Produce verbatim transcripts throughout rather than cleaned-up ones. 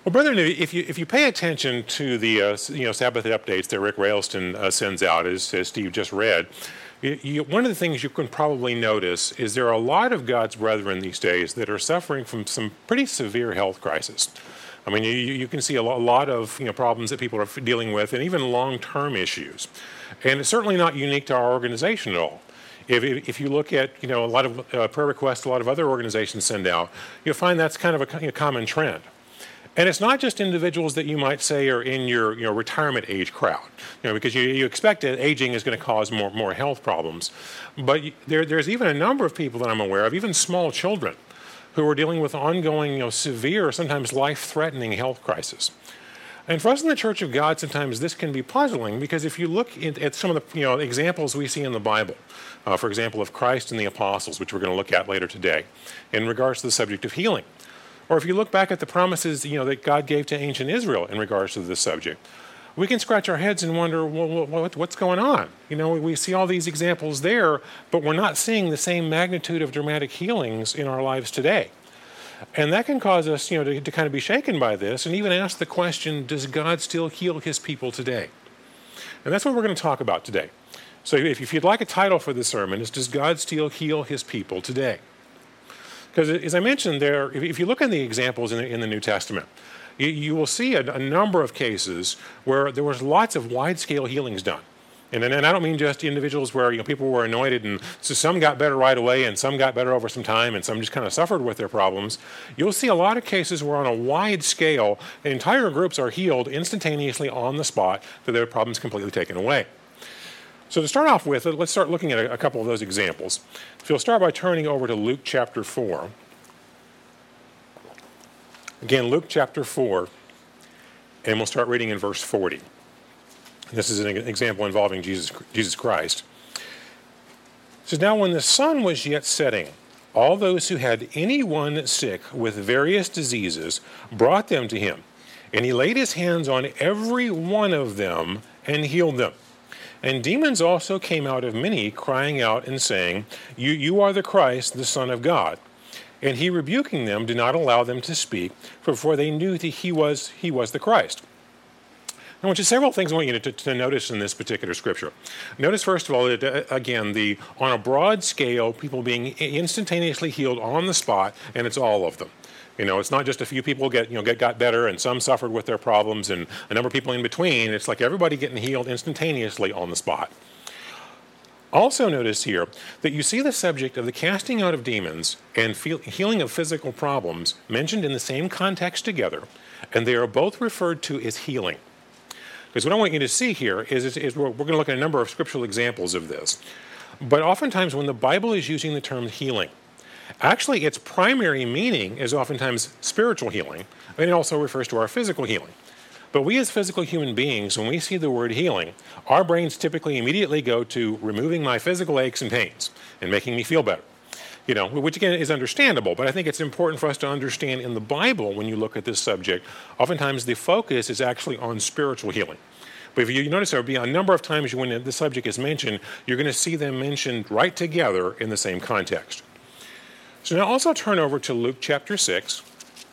Well, brethren, if you if you pay attention to the uh, you know Sabbath updates that Rick Railston uh, sends out, as, as Steve just read, you, you, one of the things you can probably notice is there are a lot of God's brethren these days that are suffering from some pretty severe health crisis. I mean, you, you can see a lot of you know problems that people are dealing with, and even long-term issues. And it's certainly not unique to our organization at all. If, if you look at you know a lot of uh, prayer requests a lot of other organizations send out, you'll find that's kind of a, a common trend. And it's not just individuals that you might say are in your you know retirement age crowd, you know, because you, you expect that aging is going to cause more more health problems. But you, there there's even a number of people that I'm aware of, even small children, who are dealing with ongoing, you know, severe, sometimes life-threatening health crisis. And for us in the Church of God, sometimes this can be puzzling because if you look at, at some of the you know examples we see in the Bible, uh, for example, of Christ and the apostles, which we're going to look at later today, in regards to the subject of healing. Or if you look back at the promises you know, that God gave to ancient Israel in regards to this subject, we can scratch our heads and wonder, well, what, what's going on? You know, we see all these examples there, but we're not seeing the same magnitude of dramatic healings in our lives today. And that can cause us you know, to, to kind of be shaken by this and even ask the question, does God still heal his people today? And that's what we're going to talk about today. So if, if you'd like a title for this sermon, it's Does God Still Heal His People Today? Because as I mentioned there, if you look at the examples in the, in the New Testament, you, you will see a, a number of cases where there was lots of wide-scale healings done. And, and I don't mean just individuals where you know people were anointed and so some got better right away and some got better over some time and some just kind of suffered with their problems. You'll see a lot of cases where on a wide scale, entire groups are healed instantaneously on the spot with their problems completely taken away. So to start off with, let's start looking at a, a couple of those examples. If you'll start by turning over to Luke chapter four. Again, Luke chapter four, and we'll start reading in verse forty. This is an example involving Jesus, Jesus Christ. It says, Now when the sun was yet setting, all those who had anyone sick with various diseases brought them to him, and he laid his hands on every one of them and healed them. And demons also came out of many, crying out and saying, You, you are the Christ, the Son of God. And he, rebuking them, did not allow them to speak, for, for they knew that he was, he was the Christ. Now, which is several things I want you to, to notice in this particular scripture. Notice, first of all, that, uh, again, the on a broad scale, people being instantaneously healed on the spot, and it's all of them. You know, it's not just a few people get you know get got better and some suffered with their problems and a number of people in between. It's like everybody getting healed instantaneously on the spot. Also notice here that you see the subject of the casting out of demons and feel, healing of physical problems mentioned in the same context together, and they are both referred to as healing. Because what I want you to see here is, is, is we're, we're going to look at a number of scriptural examples of this. But oftentimes when the Bible is using the term healing, actually, its primary meaning is oftentimes spiritual healing, and it also refers to our physical healing. But we as physical human beings, when we see the word healing, our brains typically immediately go to removing my physical aches and pains and making me feel better. You know, which again is understandable, but I think it's important for us to understand in the Bible when you look at this subject, oftentimes the focus is actually on spiritual healing. But if you notice, there will be a number of times when the subject is mentioned, you're going to see them mentioned right together in the same context. So now also turn over to Luke chapter six.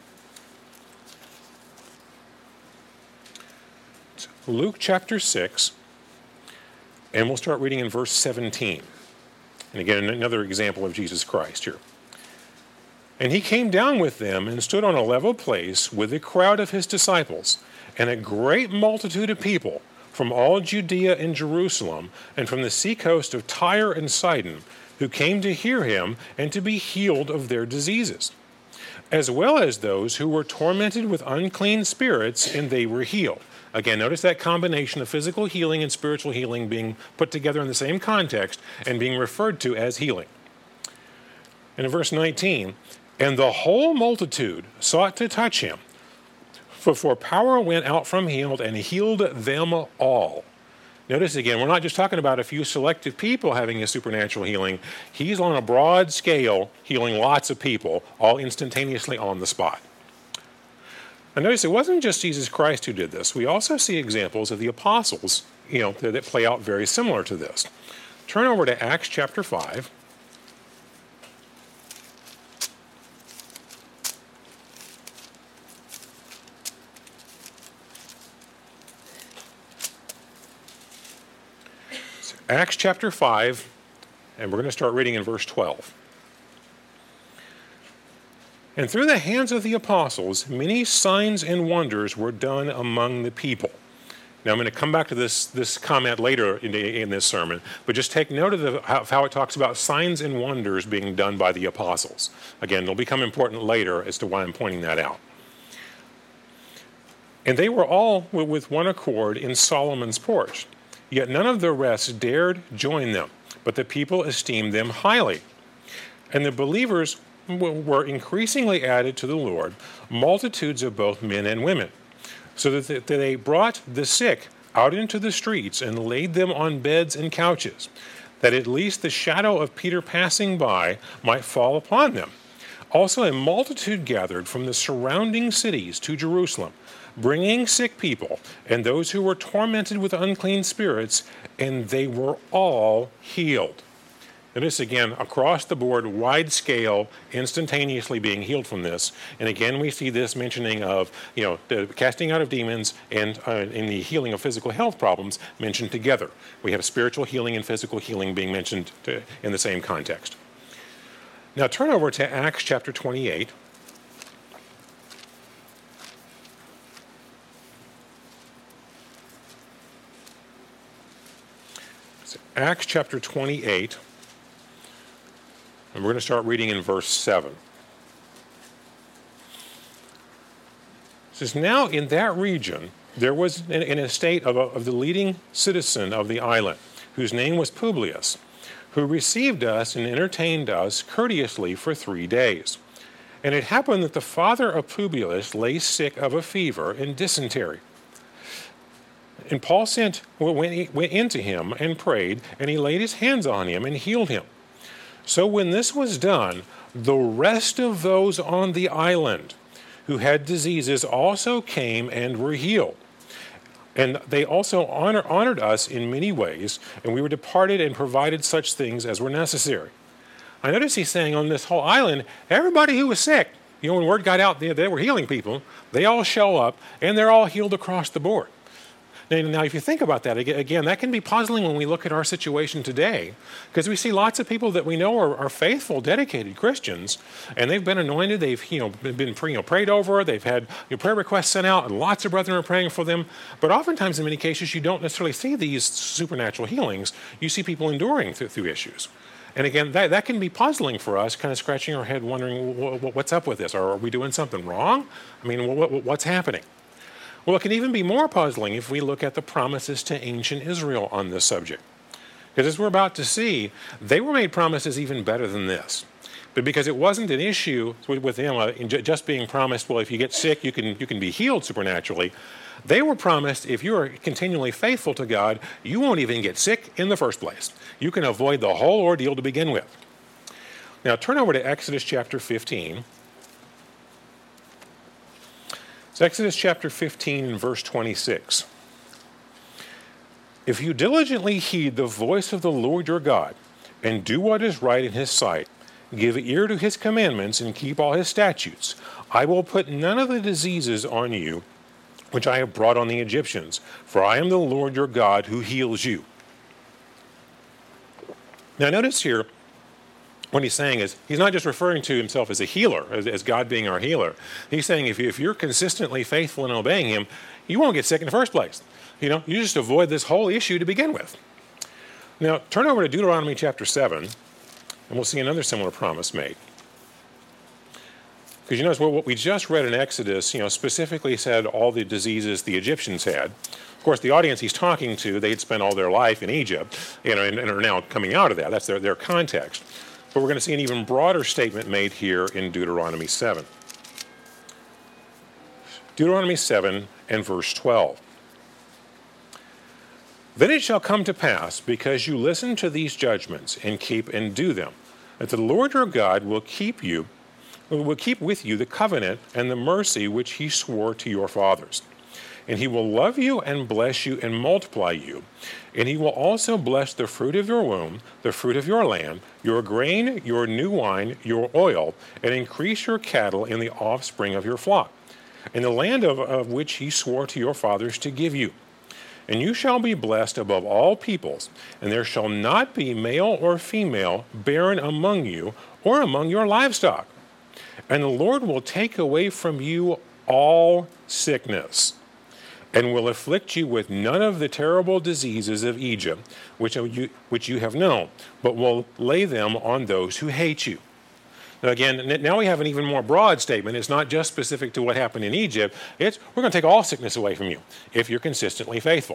Luke chapter six, and we'll start reading in verse seventeen. And again, another example of Jesus Christ here. And he came down with them and stood on a level place with a crowd of his disciples and a great multitude of people from all Judea and Jerusalem and from the seacoast of Tyre and Sidon, who came to hear him and to be healed of their diseases, as well as those who were tormented with unclean spirits, and they were healed. Again, notice that combination of physical healing and spiritual healing being put together in the same context and being referred to as healing. And in verse nineteen, and the whole multitude sought to touch him, for, for power went out from him and healed them all. Notice again, we're not just talking about a few selective people having a supernatural healing. He's on a broad scale healing lots of people, all instantaneously on the spot. And notice it wasn't just Jesus Christ who did this. We also see examples of the apostles, you know, that, that play out very similar to this. Turn over to Acts chapter five. Acts chapter five, and we're going to start reading in verse twelve. And through the hands of the apostles, many signs and wonders were done among the people. Now, I'm going to come back to this, this comment later in, in this sermon, but just take note of, the, how, of how it talks about signs and wonders being done by the apostles. Again, it'll become important later as to why I'm pointing that out. And they were all with one accord in Solomon's porch, yet none of the rest dared join them, but the people esteemed them highly. And the believers were increasingly added to the Lord, multitudes of both men and women, so that they brought the sick out into the streets and laid them on beds and couches, that at least the shadow of Peter passing by might fall upon them. Also a multitude gathered from the surrounding cities to Jerusalem, bringing sick people and those who were tormented with unclean spirits, and they were all healed. Notice again, across the board, wide scale, instantaneously being healed from this. And again, we see this mentioning of, you know, the casting out of demons and uh, in the healing of physical health problems mentioned together. We have spiritual healing and physical healing being mentioned to, in the same context. Now turn over to Acts chapter twenty-eight. So Acts chapter twenty-eight. And we're going to start reading in verse seven. It says, now in that region there was an, an estate of, a, of the leading citizen of the island, whose name was Publius, who received us and entertained us courteously for three days. And it happened that the father of Publius lay sick of a fever and dysentery. And Paul sent, went, went into him and prayed, and he laid his hands on him and healed him. So when this was done, the rest of those on the island who had diseases also came and were healed. And they also honor, honored us in many ways, and we were departed and provided such things as were necessary. I notice he's saying on this whole island, everybody who was sick, you know, when word got out they, they were healing people, they all show up, and they're all healed across the board. Now, if you think about that, again, that can be puzzling when we look at our situation today, because we see lots of people that we know are, are faithful, dedicated Christians, and they've been anointed, they've you know been you know, prayed over, they've had you know, prayer requests sent out, and lots of brethren are praying for them. But oftentimes, in many cases, you don't necessarily see these supernatural healings. You see people enduring through, through issues. And again, that, that can be puzzling for us, kind of scratching our head, wondering, what's up with this? Or are we doing something wrong? I mean, what, what's happening? Well, it can even be more puzzling if we look at the promises to ancient Israel on this subject. Because as we're about to see, they were made promises even better than this. But because it wasn't an issue with them uh, just being promised, well, if you get sick, you can, you can be healed supernaturally. They were promised, if you are continually faithful to God, you won't even get sick in the first place. You can avoid the whole ordeal to begin with. Now, turn over to Exodus chapter fifteen. It's Exodus chapter fifteen and verse twenty-six. If you diligently heed the voice of the Lord your God, and do what is right in his sight, give ear to his commandments, and keep all his statutes, I will put none of the diseases on you which I have brought on the Egyptians, for I am the Lord your God who heals you. Now notice here, what he's saying is, he's not just referring to himself as a healer, as, as God being our healer. He's saying if, you, if you're consistently faithful in obeying him, you won't get sick in the first place. You know, you just avoid this whole issue to begin with. Now, turn over to Deuteronomy chapter seven, and we'll see another similar promise made. Because you notice well, what we just read in Exodus, you know, specifically said all the diseases the Egyptians had. Of course, the audience he's talking to, they'd spent all their life in Egypt, you know, and, and are now coming out of that. That's their, their context. But we're going to see an even broader statement made here in Deuteronomy seven. Deuteronomy seven and verse twelve. Then it shall come to pass, because you listen to these judgments and keep and do them, that the Lord your God will keep you, will keep with you the covenant and the mercy which he swore to your fathers. And he will love you and bless you and multiply you. And he will also bless the fruit of your womb, the fruit of your land, your grain, your new wine, your oil, and increase your cattle in the offspring of your flock, in the land of, of which he swore to your fathers to give you. And you shall be blessed above all peoples, and there shall not be male or female barren among you or among your livestock. And the Lord will take away from you all sickness, and will afflict you with none of the terrible diseases of Egypt, which you, which you have known, but will lay them on those who hate you. Now again, now we have an even more broad statement. It's not just specific to what happened in Egypt. It's, we're going to take all sickness away from you if you're consistently faithful.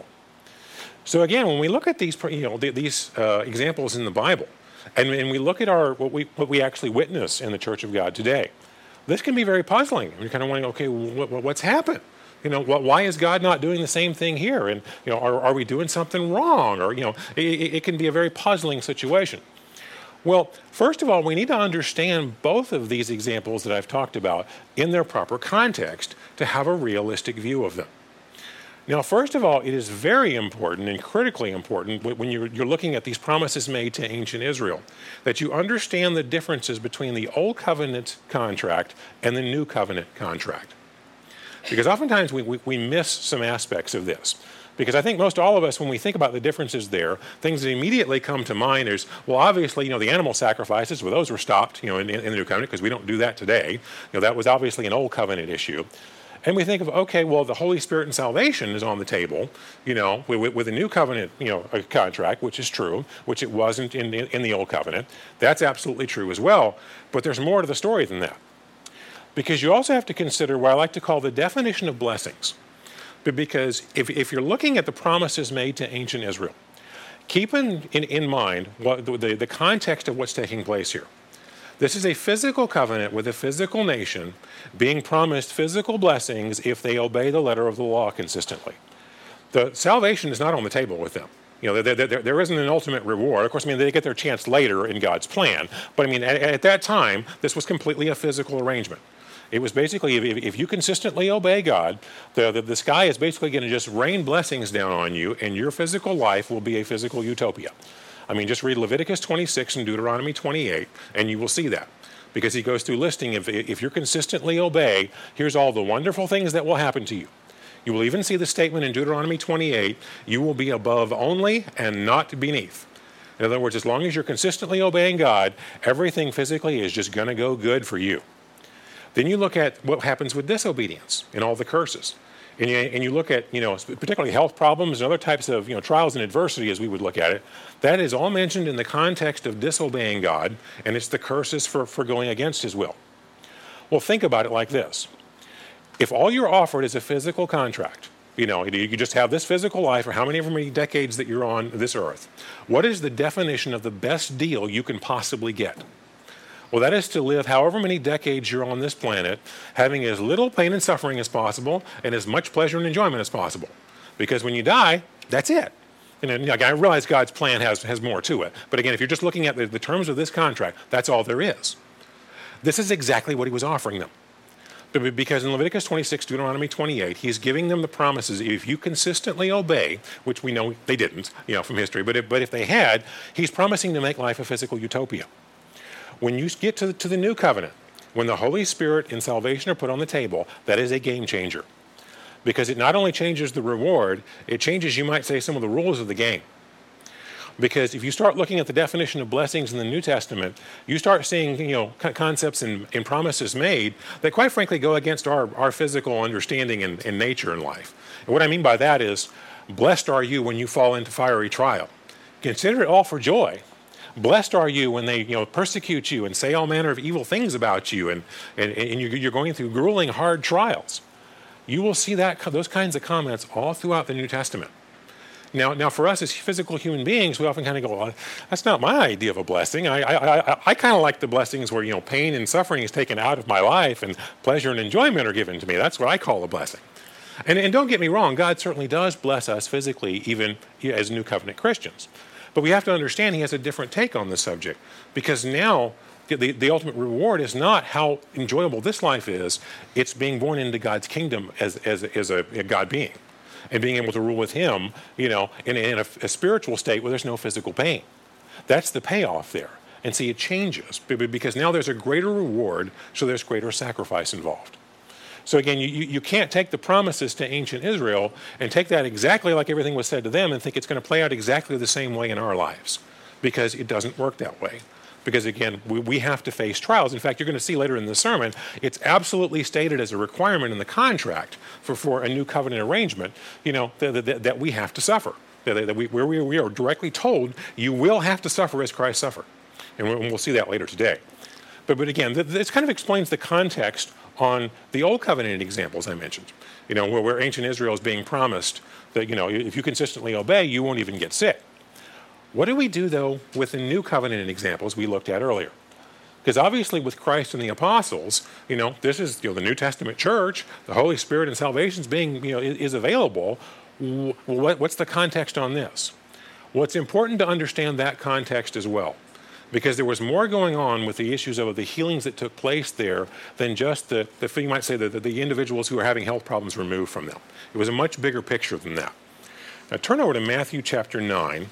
So again, when we look at these, you know, these uh, examples in the Bible, and, and we look at our what we what we actually witness in the Church of God today, this can be very puzzling. You're kind of wondering, okay, what, what's happened? You know, why is God not doing the same thing here? And, you know, are, are we doing something wrong? Or, you know, it, it can be a very puzzling situation. Well, first of all, we need to understand both of these examples that I've talked about in their proper context to have a realistic view of them. Now, first of all, it is very important and critically important when you're, you're looking at these promises made to ancient Israel that you understand the differences between the Old Covenant contract and the New Covenant contract. Because oftentimes we, we, we miss some aspects of this. Because I think most all of us, when we think about the differences there, things that immediately come to mind is, well, obviously, you know, the animal sacrifices, well, those were stopped, you know, in, in the New Covenant because we don't do that today. You know, that was obviously an Old Covenant issue. And we think of, okay, well, the Holy Spirit and salvation is on the table, you know, with, with a New Covenant, you know, a contract, which is true, which it wasn't in, in, in the Old Covenant. That's absolutely true as well. But there's more to the story than that. Because you also have to consider what I like to call the definition of blessings. But because if, if you're looking at the promises made to ancient Israel, keep in, in, in mind what the, the context of what's taking place here. This is a physical covenant with a physical nation being promised physical blessings if they obey the letter of the law consistently. The salvation is not on the table with them. You know, there, there, there isn't an ultimate reward. Of course, I mean, they get their chance later in God's plan. But I mean, at, at that time, this was completely a physical arrangement. It was basically, if, if you consistently obey God, the, the, the sky is basically going to just rain blessings down on you, and your physical life will be a physical utopia. I mean, just read Leviticus twenty-six and Deuteronomy twenty-eight, and you will see that. Because he goes through listing, if, if you consistently obey, here's all the wonderful things that will happen to you. You will even see the statement in Deuteronomy twenty-eight, you will be above only and not beneath. In other words, as long as you're consistently obeying God, everything physically is just going to go good for you. Then you look at what happens with disobedience and all the curses. And you, and you look at, you know, particularly health problems and other types of, you know, trials and adversity as we would look at it. That is all mentioned in the context of disobeying God, and it's the curses for, for going against his will. Well, think about it like this. If all you're offered is a physical contract, you know, you just have this physical life for how many, how many decades that you're on this earth, what is the definition of the best deal you can possibly get? Well, that is to live however many decades you're on this planet, having as little pain and suffering as possible and as much pleasure and enjoyment as possible. Because when you die, that's it. And I realize God's plan has, has more to it. But again, if you're just looking at the, the terms of this contract, that's all there is. This is exactly what he was offering them. Because in Leviticus twenty-six, Deuteronomy twenty-eight, he's giving them the promises. If you consistently obey, which we know they didn't, you know, from history, but if, but if they had, he's promising to make life a physical utopia. When you get to the, to the new covenant, when the Holy Spirit and salvation are put on the table, that is a game changer. Because it not only changes the reward, it changes, you might say, some of the rules of the game. Because if you start looking at the definition of blessings in the New Testament, you start seeing, you know, concepts and, and promises made that quite frankly go against our, our physical understanding and, and nature in life. And what I mean by that is, blessed are you when you fall into fiery trial. Consider it all for joy. Blessed are you when they, you know, persecute you and say all manner of evil things about you, and, and, and you're going through grueling, hard trials. You will see that those kinds of comments all throughout the New Testament. Now, now for us as physical human beings, we often kind of go, well, that's not my idea of a blessing. I, I, I, I kind of like the blessings where, you know, pain and suffering is taken out of my life and pleasure and enjoyment are given to me. That's what I call a blessing. And, and don't get me wrong, God certainly does bless us physically, even as New Covenant Christians. But we have to understand he has a different take on this subject, because now the, the ultimate reward is not how enjoyable this life is. It's being born into God's kingdom as, as, as a, a God being and being able to rule with him, you know, in, in a, a spiritual state where there's no physical pain. That's the payoff there. And see, it changes because now there's a greater reward, so there's greater sacrifice involved. So again, you, you can't take the promises to ancient Israel and take that exactly like everything was said to them and think it's going to play out exactly the same way in our lives, because it doesn't work that way. Because again, we, we have to face trials. In fact, you're going to see later in the sermon, it's absolutely stated as a requirement in the contract for, for a new covenant arrangement, you know, that, that, that we have to suffer. That, that we, where we, we are directly told, you will have to suffer as Christ suffered. And we'll, we'll see that later today. But, but again, this kind of explains the context on the Old Covenant examples I mentioned, you know, where, where ancient Israel is being promised that, you know, if you consistently obey, you won't even get sick. What do we do, though, with the New Covenant examples we looked at earlier? Because obviously with Christ and the apostles, you know, this is, you know, the New Testament church, the Holy Spirit and salvation is being, you know, is, is available. What, what's the context on this? Well, it's important to understand that context as well, because there was more going on with the issues of the healings that took place there than just the, the you might say, the, the individuals who are having health problems removed from them. It was a much bigger picture than that. Now turn over to Matthew chapter nine.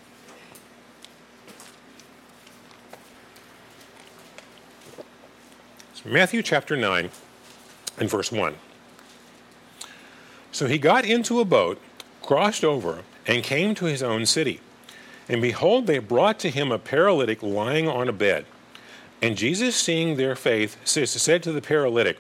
So Matthew chapter nine and verse one. So he got into a boat, crossed over, and came to his own city. And behold, they brought to him a paralytic lying on a bed. And Jesus, seeing their faith, said to the paralytic,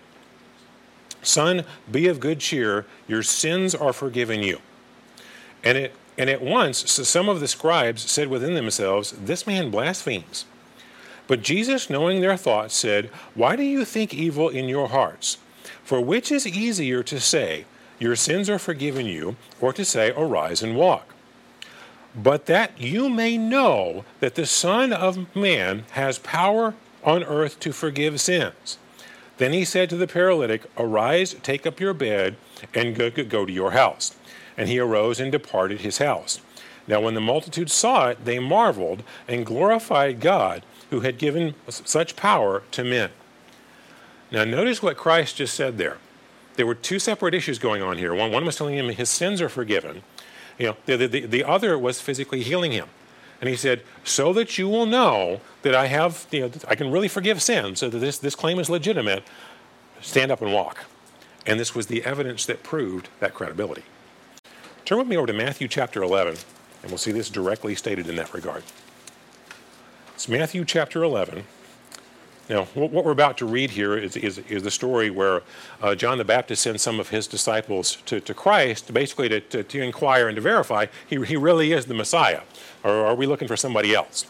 Son, be of good cheer, your sins are forgiven you. And, it, and at once some of the scribes said within themselves, This man blasphemes. But Jesus, knowing their thoughts, said, Why do you think evil in your hearts? For which is easier to say, Your sins are forgiven you, or to say, Arise and walk? But that you may know that the Son of Man has power on earth to forgive sins. Then he said to the paralytic, Arise, take up your bed, and go, go to your house. And he arose and departed his house. Now when the multitude saw it, they marveled and glorified God, who had given such power to men. Now notice what Christ just said there. There were two separate issues going on here. One, one was telling him his sins are forgiven. You know, the, the, the other was physically healing him. And he said, so that you will know that I have, you know, I can really forgive sin, so that this, this claim is legitimate, stand up and walk. And this was the evidence that proved that credibility. Turn with me over to Matthew chapter eleven, and we'll see this directly stated in that regard. It's Matthew chapter eleven. Now, what we're about to read here is, is, is the story where uh, John the Baptist sends some of his disciples to, to Christ, basically to, to, to inquire and to verify he, he really is the Messiah, or are we looking for somebody else?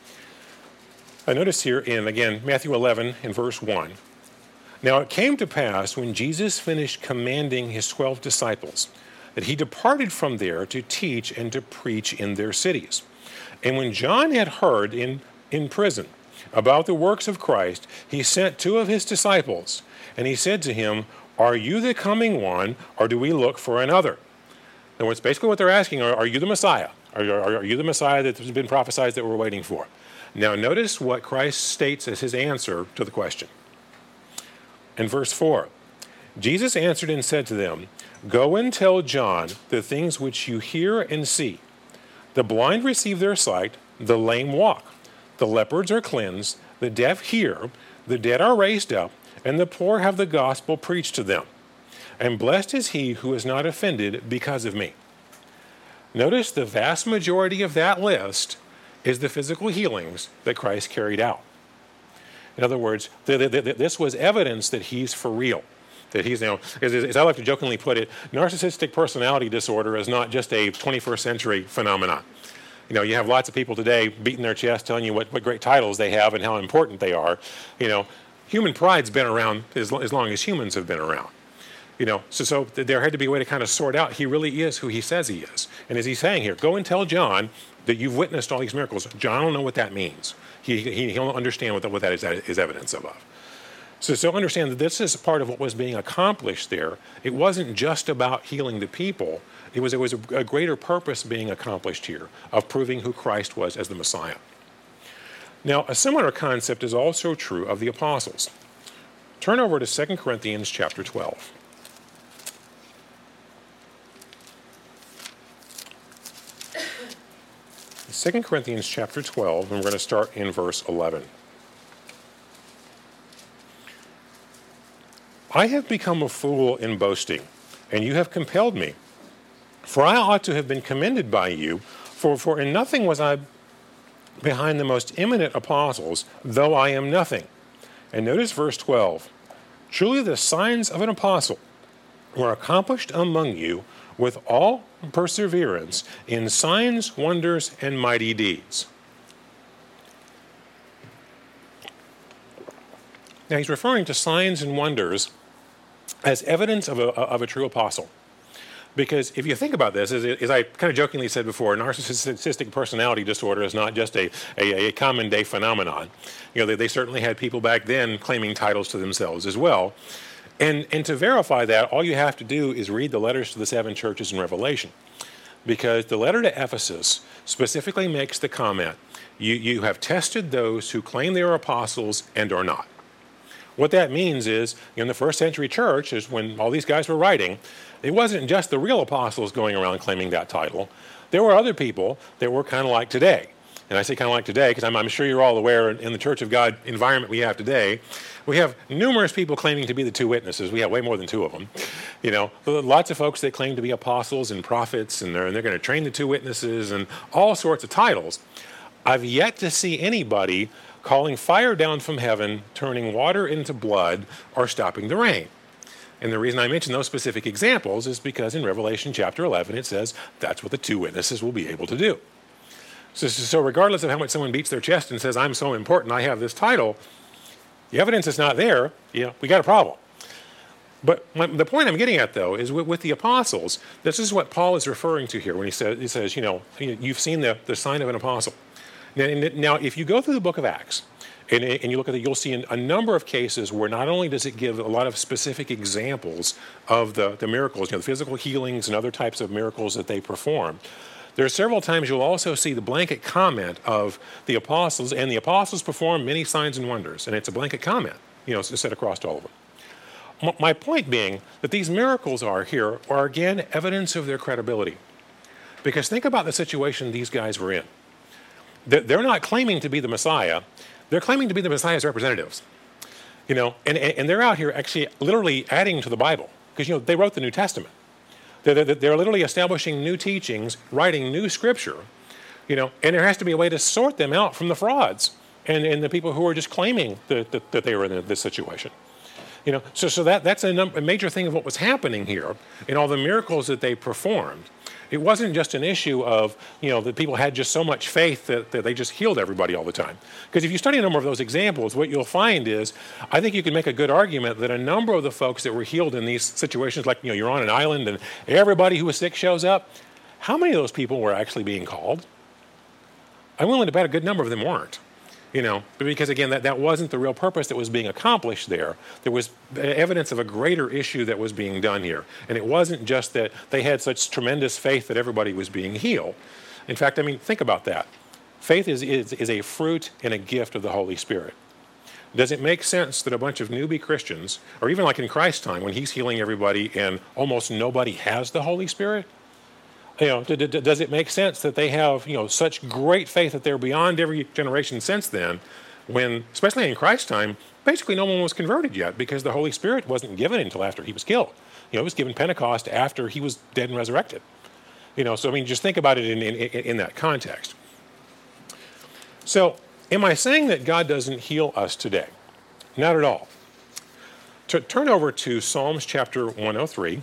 I notice here in, again, Matthew eleven in verse one. Now it came to pass when Jesus finished commanding his twelve disciples that he departed from there to teach and to preach in their cities. And when John had heard in, in prison about the works of Christ, he sent two of his disciples, and he said to him, Are you the coming one, or do we look for another? And what's basically what they're asking, are, are you the Messiah? Are, are, are you the Messiah that has been prophesied that we're waiting for? Now notice what Christ states as his answer to the question. In verse four, Jesus answered and said to them, Go and tell John the things which you hear and see. The blind receive their sight, the lame walk. The leopards are cleansed, the deaf hear, the dead are raised up, and the poor have the gospel preached to them. And blessed is he who is not offended because of me. Notice the vast majority of that list is the physical healings that Christ carried out. In other words, the, the, the, this was evidence that he's for real. That he's, you know, as, as I like to jokingly put it, narcissistic personality disorder is not just a twenty-first century phenomenon. You know, you have lots of people today beating their chest, telling you what, what great titles they have and how important they are. You know, human pride's been around as, as long as humans have been around. You know, so, so there had to be a way to kind of sort out, he really is who he says he is. And as he's saying here, go and tell John that you've witnessed all these miracles. John will know what that means. He, he, he'll understand what, the, what that is, is evidence of. So, so understand that this is part of what was being accomplished there. It wasn't just about healing the people. It was, it was a, a greater purpose being accomplished here of proving who Christ was as the Messiah. Now, a similar concept is also true of the apostles. Turn over to Second Corinthians chapter twelve. Second Corinthians chapter twelve, and we're going to start in verse eleven. I have become a fool in boasting, and you have compelled me. For I ought to have been commended by you, for, for in nothing was I behind the most eminent apostles, though I am nothing. And notice verse twelve. Truly the signs of an apostle were accomplished among you with all perseverance in signs, wonders, and mighty deeds. Now he's referring to signs and wonders as evidence of a, of a true apostle. Because if you think about this, as, as I kind of jokingly said before, narcissistic personality disorder is not just a, a, a common day phenomenon. You know, they, they certainly had people back then claiming titles to themselves as well. And, and to verify that, all you have to do is read the letters to the seven churches in Revelation. Because the letter to Ephesus specifically makes the comment, you, you have tested those who claim they are apostles and are not. What that means is, in the first century church, is when all these guys were writing, it wasn't just the real apostles going around claiming that title. There were other people that were kind of like today. And I say kind of like today because I'm, I'm sure you're all aware in the Church of God environment we have today, we have numerous people claiming to be the two witnesses. We have way more than two of them. You know, lots of folks that claim to be apostles and prophets, and they're, and they're going to train the two witnesses and all sorts of titles. I've yet to see anybody calling fire down from heaven, turning water into blood, or stopping the rain. And the reason I mention those specific examples is because in Revelation chapter eleven it says that's what the two witnesses will be able to do. So, so regardless of how much someone beats their chest and says, I'm so important, I have this title, the evidence is not there, you know, we got a problem. But my, the point I'm getting at, though, is with, with the apostles, this is what Paul is referring to here when he says, he says you know, you've seen the, the sign of an apostle. Now, now, if you go through the book of Acts, and, and you look at it, you'll see a number of cases where not only does it give a lot of specific examples of the, the miracles, you know, the physical healings and other types of miracles that they perform, there are several times you'll also see the blanket comment of the apostles, and the apostles perform many signs and wonders, and it's a blanket comment, you know, set across all of them. My point being that these miracles are here are again evidence of their credibility. Because think about the situation these guys were in. They're not claiming to be the Messiah. They're claiming to be the Messiah's representatives. You know, and, and they're out here actually literally adding to the Bible. Because, you know, they wrote the New Testament. They're, they're literally establishing new teachings, writing new scripture. You know, and there has to be a way to sort them out from the frauds and, and the people who are just claiming that, that, that they were in this situation. You know, so so that that's a, num- a major thing of what was happening here in all the miracles that they performed. It wasn't just an issue of, you know, that people had just so much faith that, that they just healed everybody all the time. Because if you study a number of those examples, what you'll find is, I think you can make a good argument that a number of the folks that were healed in these situations, like, you know, you're on an island and everybody who was sick shows up, how many of those people were actually being called? I'm willing to bet a good number of them weren't. You know, because again, that, that wasn't the real purpose that was being accomplished there. There was evidence of a greater issue that was being done here. And it wasn't just that they had such tremendous faith that everybody was being healed. In fact, I mean, think about that. Faith is, is, is a fruit and a gift of the Holy Spirit. Does it make sense that a bunch of newbie Christians, or even like in Christ's time when he's healing everybody and almost nobody has the Holy Spirit? You know, d- d- does it make sense that they have, you know, such great faith that they're beyond every generation since then, when, especially in Christ's time, basically no one was converted yet because the Holy Spirit wasn't given until after he was killed. You know, it was given Pentecost after he was dead and resurrected. You know, so I mean, just think about it in, in, in that context. So, am I saying that God doesn't heal us today? Not at all. To turn over to Psalms chapter one oh three.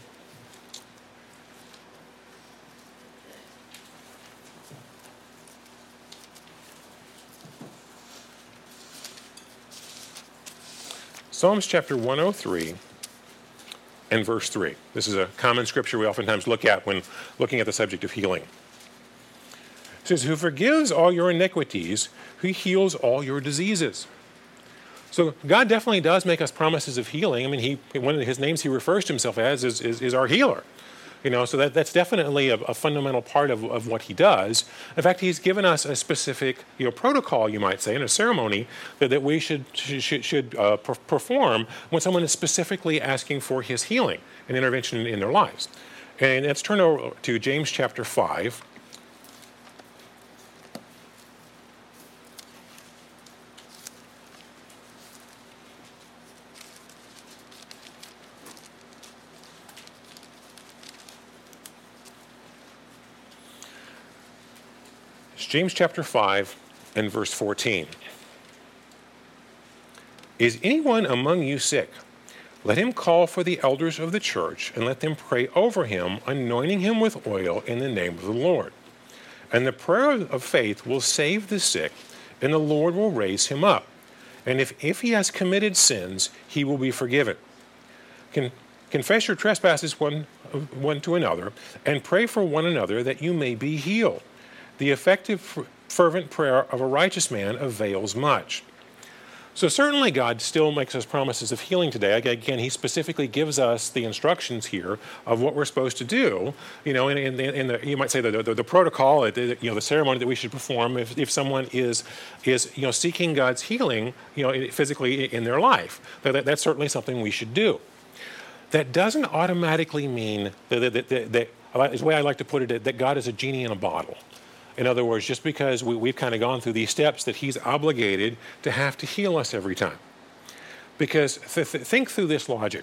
Psalms chapter one oh three and verse three. This is a common scripture we oftentimes look at when looking at the subject of healing. It says, who forgives all your iniquities, who heals all your diseases. So God definitely does make us promises of healing. I mean, he one of his names he refers to himself as is, is, is our healer. You know, so that, that's definitely a, a fundamental part of, of what he does. In fact, he's given us a specific, you know, protocol, you might say, and a ceremony that, that we should should, should uh, per- perform when someone is specifically asking for his healing and intervention in, in their lives. And let's turn over to James chapter five. It's James chapter five and verse fourteen. Is anyone among you sick? Let him call for the elders of the church, and let them pray over him, anointing him with oil in the name of the Lord. And the prayer of faith will save the sick, and the Lord will raise him up. And if, if he has committed sins, he will be forgiven. Con, confess your trespasses one, one to another, and pray for one another that you may be healed. The effective, fervent prayer of a righteous man avails much. So certainly God still makes us promises of healing today. Again, he specifically gives us the instructions here of what we're supposed to do. You know, in, in, in the, you might say the, the, the protocol, the, you know, the ceremony that we should perform if, if someone is, is, you know, seeking God's healing, you know, physically in their life. That, that's certainly something we should do. That doesn't automatically mean that, that, that, that, that is the way I like to put it, that God is a genie in a bottle. In other words, just because we, we've kind of gone through these steps that he's obligated to have to heal us every time. Because th- th- think through this logic.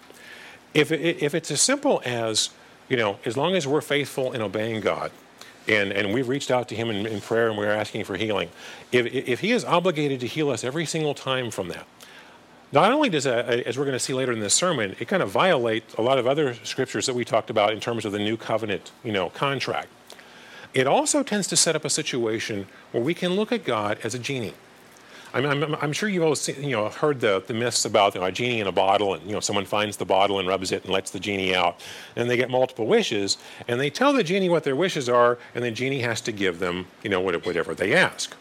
If, it, if it's as simple as, you know, as long as we're faithful in obeying God, and, and we've reached out to him in, in prayer and we're asking for healing, if, if he is obligated to heal us every single time from that, not only does, that, as we're going to see later in this sermon, it kind of violate a lot of other scriptures that we talked about in terms of the new covenant, you know, contract. It also tends to set up a situation where we can look at God as a genie. I'm, I'm, I'm sure you've always seen, you know, heard the, the myths about, you know, a genie in a bottle, and you know, someone finds the bottle and rubs it and lets the genie out, and they get multiple wishes, and they tell the genie what their wishes are, and the genie has to give them, you know, whatever they ask.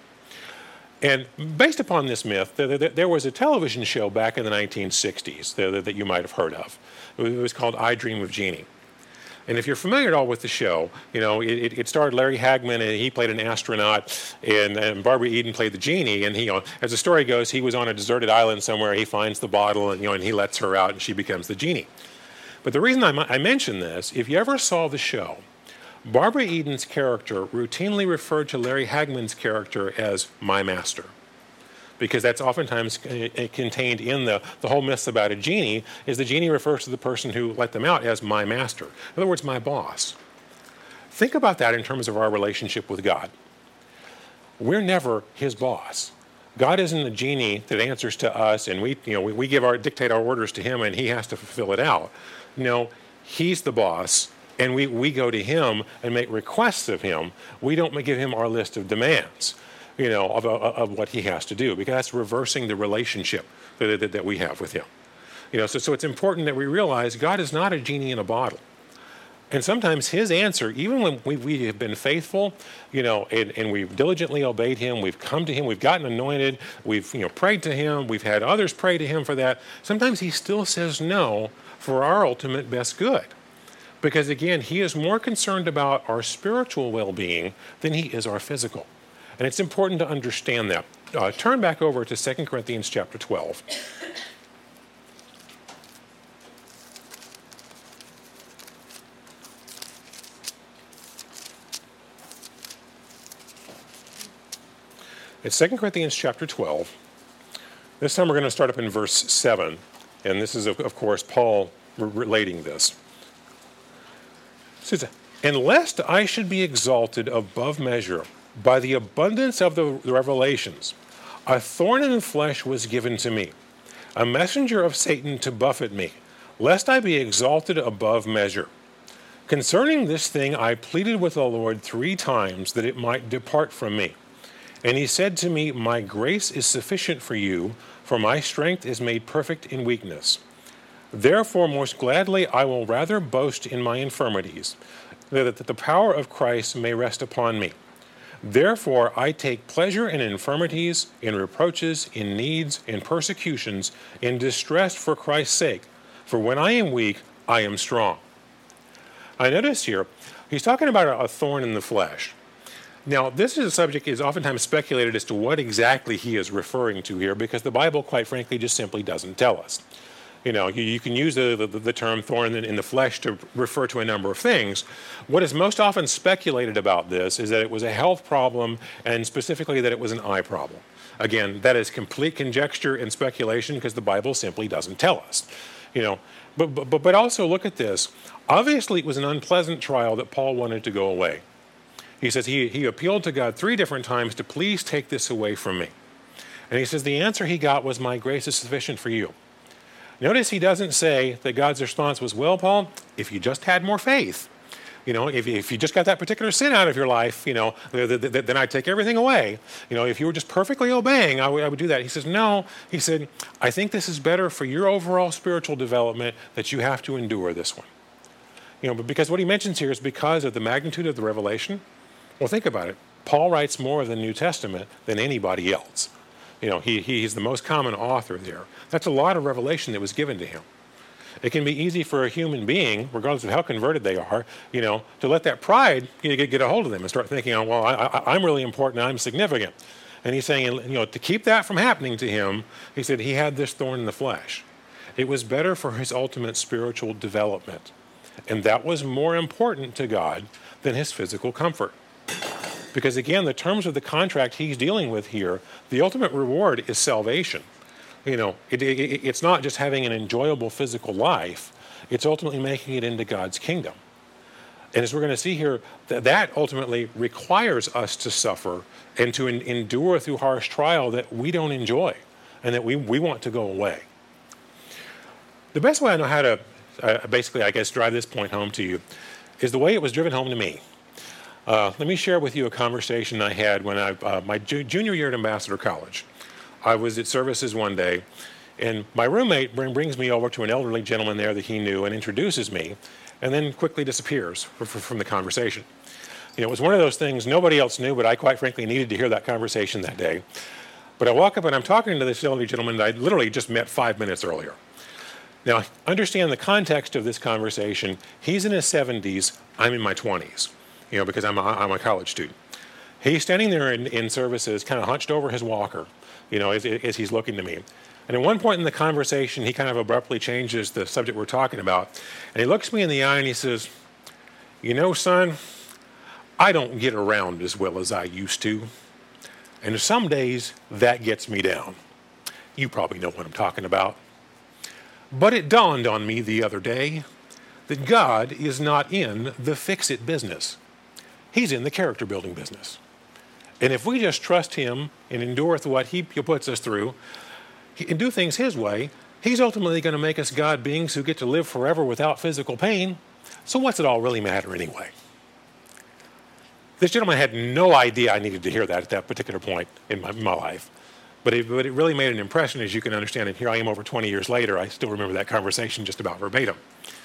And based upon this myth, there, there, there was a television show back in the nineteen sixties that, that you might have heard of. It was called I Dream of Jeannie. And if you're familiar at all with the show, you know, it, it starred Larry Hagman, and he played an astronaut, and, and Barbara Eden played the genie. And he, you know, as the story goes, he was on a deserted island somewhere. He finds the bottle, and you know, and he lets her out, and she becomes the genie. But the reason I, I mention this, if you ever saw the show, Barbara Eden's character routinely referred to Larry Hagman's character as my master, because that's oftentimes contained in the, the whole myth about a genie, is the genie refers to the person who let them out as my master. In other words, my boss. Think about that in terms of our relationship with God. We're never his boss. God isn't the genie that answers to us, and we, you know, we, we give our dictate our orders to him, and he has to fulfill it out. No, he's the boss, and we, we go to him and make requests of him. We don't give him our list of demands, you know, of, of, of what he has to do, because that's reversing the relationship that, that, that we have with him. You know, so, so it's important that we realize God is not a genie in a bottle. And sometimes his answer, even when we, we have been faithful, you know, and, and we've diligently obeyed him, we've come to him, we've gotten anointed, we've, you know, prayed to him, we've had others pray to him for that, sometimes he still says no for our ultimate best good. Because again, he is more concerned about our spiritual well-being than he is our physical. And it's important to understand that. Uh, turn back over to Second Corinthians chapter twelve. It's Second Corinthians chapter twelve. This time we're going to start up in verse seven. And this is, of, of course, Paul re- relating this. It says, "And lest I should be exalted above measure by the abundance of the revelations, a thorn in the flesh was given to me, a messenger of Satan to buffet me, lest I be exalted above measure. Concerning this thing I pleaded with the Lord three times that it might depart from me. And he said to me, my grace is sufficient for you, for my strength is made perfect in weakness. Therefore most gladly I will rather boast in my infirmities, that the power of Christ may rest upon me. Therefore I take pleasure in infirmities, in reproaches, in needs, in persecutions, in distress for Christ's sake. For when I am weak, I am strong." I notice here, he's talking about a thorn in the flesh. Now, this is a subject that is oftentimes speculated as to what exactly he is referring to here, because the Bible, quite frankly, just simply doesn't tell us. You know, you, you can use the, the, the term thorn in, in the flesh to refer to a number of things. What is most often speculated about this is that it was a health problem, and specifically that it was an eye problem. Again, that is complete conjecture and speculation, because the Bible simply doesn't tell us. You know, but, but, but also look at this. Obviously, it was an unpleasant trial that Paul wanted to go away. He says he, he appealed to God three different times to please take this away from me. And he says the answer he got was, my grace is sufficient for you. Notice he doesn't say that God's response was, well, Paul, if you just had more faith, you know, if, if you just got that particular sin out of your life, you know, th- th- th- then I'd take everything away. You know, if you were just perfectly obeying, I, w- I would do that. He says, no. He said, I think this is better for your overall spiritual development that you have to endure this one. You know, but because what he mentions here is because of the magnitude of the revelation. Well, think about it. Paul writes more of the New Testament than anybody else. You know, he, he's the most common author there. That's a lot of revelation that was given to him. It can be easy for a human being, regardless of how converted they are, you know, to let that pride you know, get, get a hold of them and start thinking, oh, well, I, I, I'm really important, I'm significant. And he's saying, you know, to keep that from happening to him, he said he had this thorn in the flesh. It was better for his ultimate spiritual development. And that was more important to God than his physical comfort. Because again, the terms of the contract he's dealing with here, the ultimate reward is salvation. You know, it, it, it's not just having an enjoyable physical life, it's ultimately making it into God's kingdom. And as we're going to see here, th- that ultimately requires us to suffer and to en- endure through harsh trial that we don't enjoy and that we, we want to go away. The best way I know how to uh, basically, I guess, drive this point home to you is the way it was driven home to me. Uh, let me share with you a conversation I had when I, uh, my ju- junior year at Ambassador College. I was at services one day, and my roommate bring, brings me over to an elderly gentleman there that he knew and introduces me, and then quickly disappears for, for, from the conversation. You know, it was one of those things nobody else knew, but I quite frankly needed to hear that conversation that day. But I walk up and I'm talking to this elderly gentleman that I literally just met five minutes earlier. Now, understand the context of this conversation. He's in his seventies, I'm in my twenties, you know, because I'm a, I'm a college student. He's standing there in, in services, kind of hunched over his walker, you know, as, as he's looking to me. And at one point in the conversation, he kind of abruptly changes the subject we're talking about. And he looks me in the eye and he says, you know, son, I don't get around as well as I used to. And some days that gets me down. You probably know what I'm talking about. But it dawned on me the other day that God is not in the fix-it business. He's in the character building business. And if we just trust him and endure what he puts us through and do things his way, he's ultimately going to make us God beings who get to live forever without physical pain. So what's it all really matter anyway? This gentleman had no idea I needed to hear that at that particular point in my, my life. But it, but it really made an impression, as you can understand. And here I am over twenty years later. I still remember that conversation just about verbatim.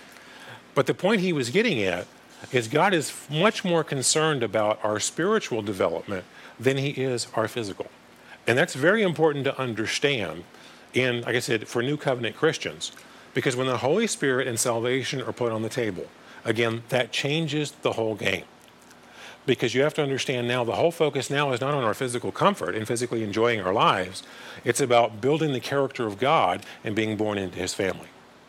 But the point he was getting at is God is much more concerned about our spiritual development than he is our physical. And that's very important to understand in, like I said, for New Covenant Christians. Because when the Holy Spirit and salvation are put on the table, again, that changes the whole game. Because you have to understand now, the whole focus now is not on our physical comfort and physically enjoying our lives. It's about building the character of God and being born into his family.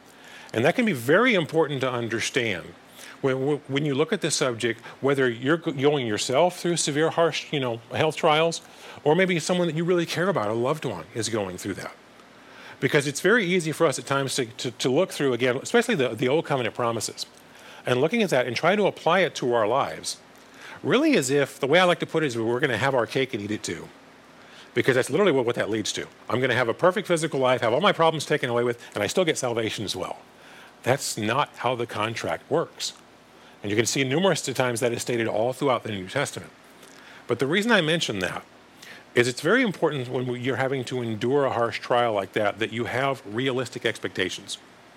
And that can be very important to understand. When, when you look at this subject, whether you're going yourself through severe, harsh, you know, health trials, or maybe someone that you really care about, a loved one, is going through that. Because it's very easy for us at times to, to, to look through, again, especially the, the Old Covenant promises, and looking at that and try to apply it to our lives, really as if, the way I like to put it is we're going to have our cake and eat it too. Because that's literally what, what that leads to. I'm going to have a perfect physical life, have all my problems taken away with, and I still get salvation as well. That's not how the contract works. And you can see numerous times that is stated all throughout the New Testament. But the reason I mention that is it's very important when you're having to endure a harsh trial like that, that you have realistic expectations.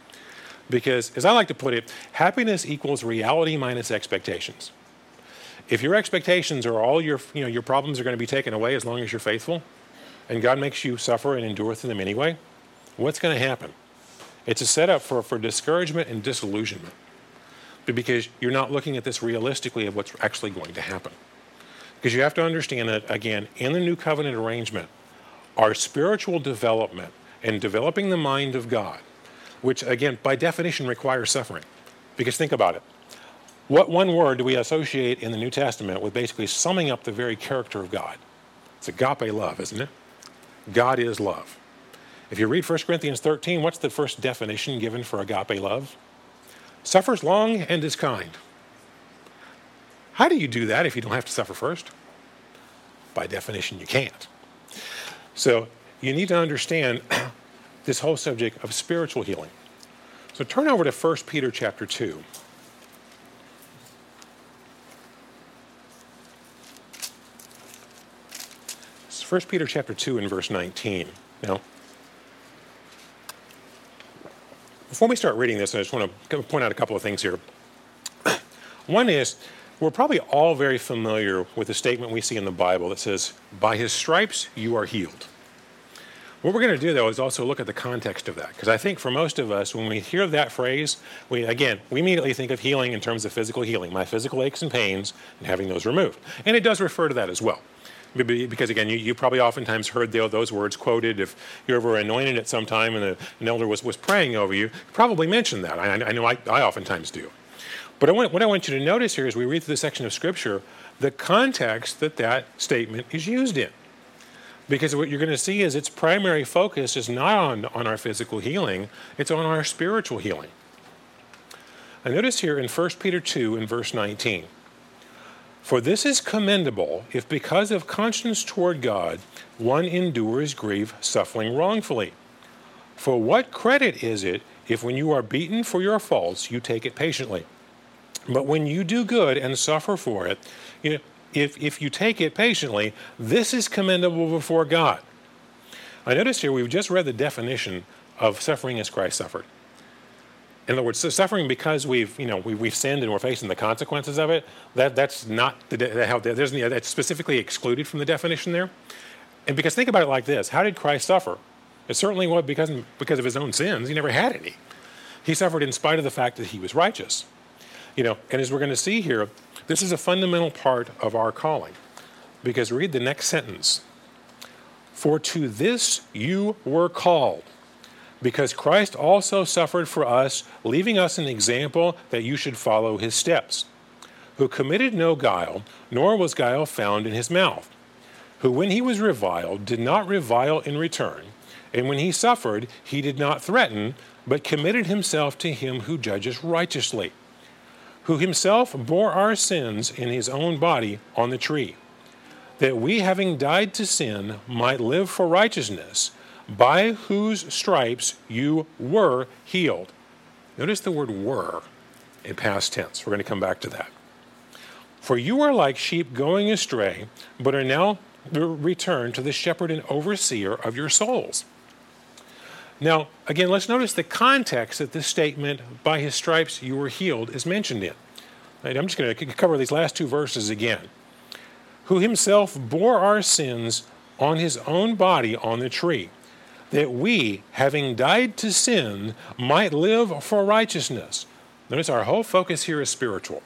Because, as I like to put it, happiness equals reality minus expectations. If your expectations are all your, you know, your problems are going to be taken away as long as you're faithful, and God makes you suffer and endure through them anyway, what's going to happen? It's a setup for, for discouragement and disillusionment. Because you're not looking at this realistically of what's actually going to happen. Because you have to understand that, again, in the New Covenant arrangement, our spiritual development and developing the mind of God, which, again, by definition requires suffering. Because think about it. What one word do we associate in the New Testament with basically summing up the very character of God? It's agape love, isn't it? God is love. If you read First Corinthians thirteen, what's the first definition given for agape love? Suffers long and is kind. How do you do that if you don't have to suffer first? By definition, you can't. So you need to understand this whole subject of spiritual healing. So turn over to First Peter chapter two. It's First Peter chapter two and verse nineteen. Now, before we start reading this, I just want to point out a couple of things here. One is, we're probably all very familiar with the statement we see in the Bible that says, by his stripes you are healed. What we're going to do, though, is also look at the context of that. Because I think for most of us, when we hear that phrase, we again, we immediately think of healing in terms of physical healing, my physical aches and pains, and having those removed. And it does refer to that as well. Because, again, you, you probably oftentimes heard the, those words quoted. If you're ever anointed at some time and a, an elder was, was praying over you, you probably mentioned that. I, I know I, I oftentimes do. But I want, what I want you to notice here as we read through this section of Scripture, the context that that statement is used in. Because what you're going to see is its primary focus is not on, on our physical healing, it's on our spiritual healing. I notice here in First Peter two and verse nineteen, for this is commendable if because of conscience toward God one endures grief suffering wrongfully. For what credit is it if when you are beaten for your faults you take it patiently? But when you do good and suffer for it, you know, if, if you take it patiently, this is commendable before God. I notice here we've just read the definition of suffering as Christ suffered. In other words, so suffering because we've, you know, we, we've sinned and we're facing the consequences of it, that, that's not, the de- how, there's, that's specifically excluded from the definition there. And because think about it like this, how did Christ suffer? It certainly was because, because of his own sins. He never had any. He suffered in spite of the fact that he was righteous. You know, and as we're going to see here, this is a fundamental part of our calling. Because read the next sentence. For to this you were called, because Christ also suffered for us, leaving us an example that you should follow his steps, who committed no guile, nor was guile found in his mouth, who when he was reviled did not revile in return, and when he suffered he did not threaten, but committed himself to him who judges righteously, who himself bore our sins in his own body on the tree, that we, having died to sin, might live for righteousness, by whose stripes you were healed. Notice the word were in past tense. We're going to come back to that. For you are like sheep going astray, but are now returned to the shepherd and overseer of your souls. Now, again, let's notice the context that this statement, by his stripes you were healed, is mentioned in. Right, I'm just going to cover these last two verses again. Who himself bore our sins on his own body on the tree, that we, having died to sin, might live for righteousness. Notice our whole focus here is spiritual.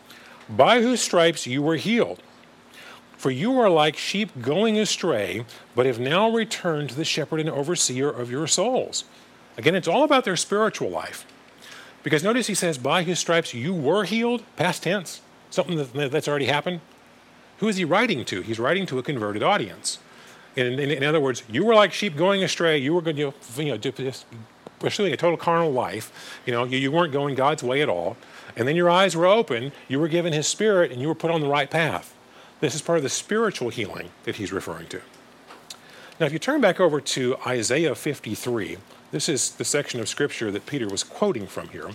By whose stripes you were healed. For you are like sheep going astray, but have now returned to the shepherd and overseer of your souls. Again, it's all about their spiritual life. Because notice he says, by his stripes you were healed, past tense, something that, that's already happened. Who is he writing to? He's writing to a converted audience. In, in, in other words, you were like sheep going astray. You were going to, you know, just pursuing a total carnal life. You know, you, you weren't going God's way at all. And then your eyes were open. You were given his spirit, and you were put on the right path. This is part of the spiritual healing that he's referring to. Now, if you turn back over to Isaiah fifty-three, this is the section of Scripture that Peter was quoting from here. And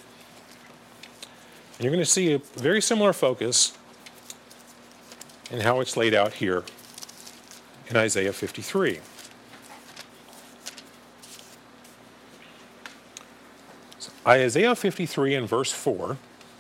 you're going to see a very similar focus in how it's laid out here in Isaiah fifty-three. So Isaiah fifty-three and verse four.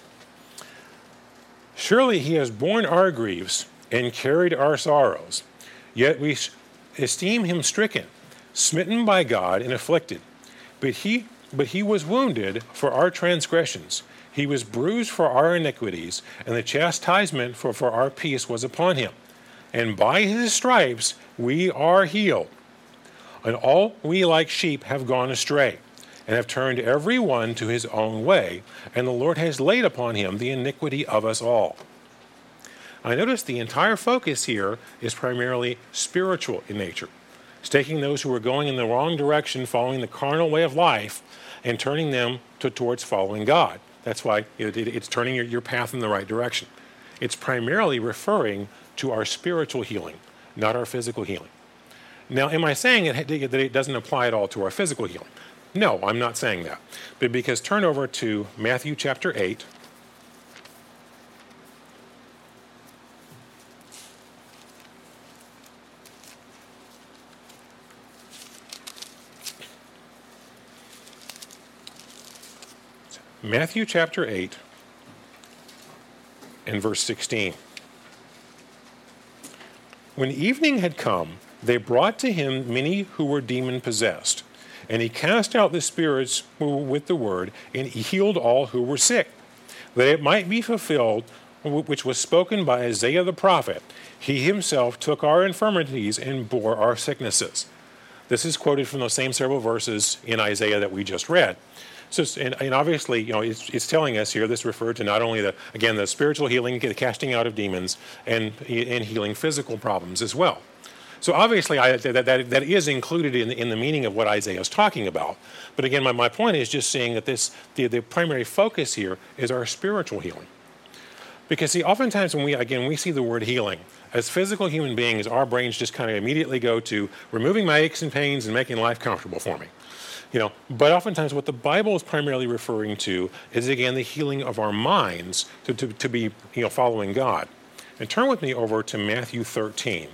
Surely he has borne our griefs and carried our sorrows, yet we esteem him stricken, smitten by God, and afflicted. But he, but he was wounded for our transgressions. He was bruised for our iniquities, and the chastisement for, for our peace was upon him. And by his stripes we are healed. And all we like sheep have gone astray, and have turned every one to his own way, and the Lord has laid upon him the iniquity of us all. I notice the entire focus here is primarily spiritual in nature. It's taking those who are going in the wrong direction, following the carnal way of life, and turning them to, towards following God. That's why it, it, it's turning your, your path in the right direction. it's primarily referring to our spiritual healing, not our physical healing. Now, am I saying it, that it doesn't apply at all to our physical healing? No, I'm not saying that. But because turn over to Matthew chapter eight. Matthew chapter eight and verse sixteen. When evening had come, they brought to him many who were demon-possessed, and he cast out the spirits with the word, and he healed all who were sick, that it might be fulfilled which was spoken by Isaiah the prophet. He himself took our infirmities and bore our sicknesses. This is quoted from those same several verses in Isaiah that we just read. So, and, and obviously, you know, it's, it's telling us here, this referred to not only the, again, the spiritual healing, the casting out of demons, and, and healing physical problems as well. So obviously, I, that, that, that is included in, in the meaning of what Isaiah is talking about. But again, my, my point is just saying that this, the, the primary focus here is our spiritual healing. Because see, oftentimes when we, again, we see the word healing, as physical human beings, our brains just kind of immediately go to removing my aches and pains and making life comfortable for me. You know, but oftentimes what the Bible is primarily referring to is, again, the healing of our minds to, to, to be, you know, following God. And turn with me over to Matthew thirteen.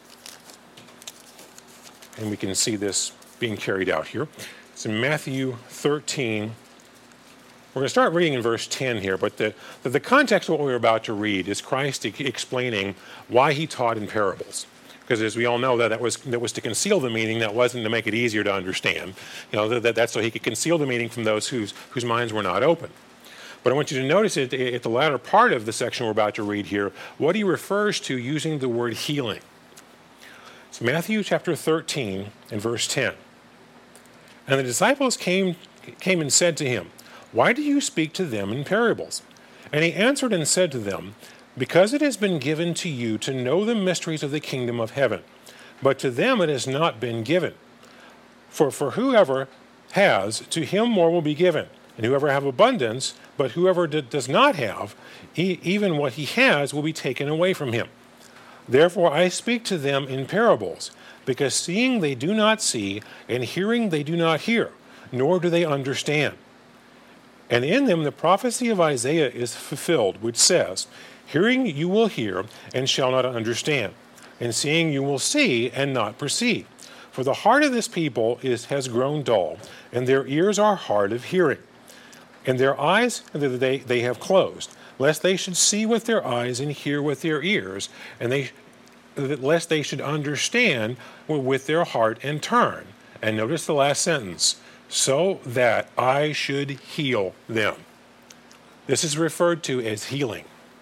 And we can see this being carried out here. It's in Matthew thirteen. We're going to start reading in verse ten here, but the, the, the context of what we're about to read is Christ explaining why he taught in parables. Because as we all know, that, that was that was to conceal the meaning, that wasn't to make it easier to understand. You know, that, that's so he could conceal the meaning from those whose, whose minds were not open. But I want you to notice it at the latter part of the section we're about to read here, what he refers to using the word healing. It's Matthew chapter thirteen and verse ten. And the disciples came, came and said to him, "Why do you speak to them in parables?" And he answered and said to them, "Because it has been given to you to know the mysteries of the kingdom of heaven, but to them it has not been given. For for whoever has, to him more will be given, and whoever have abundance, but whoever d- does not have, he, even what he has will be taken away from him. Therefore I speak to them in parables, because seeing they do not see, and hearing they do not hear, nor do they understand. And in them the prophecy of Isaiah is fulfilled, which says, Hearing you will hear, and shall not understand, and seeing you will see, and not perceive. For the heart of this people is has grown dull, and their ears are hard of hearing. And their eyes they, they have closed, lest they should see with their eyes and hear with their ears, and they lest they should understand with their heart and turn." And notice the last sentence, "so that I should heal them." This is referred to as healing.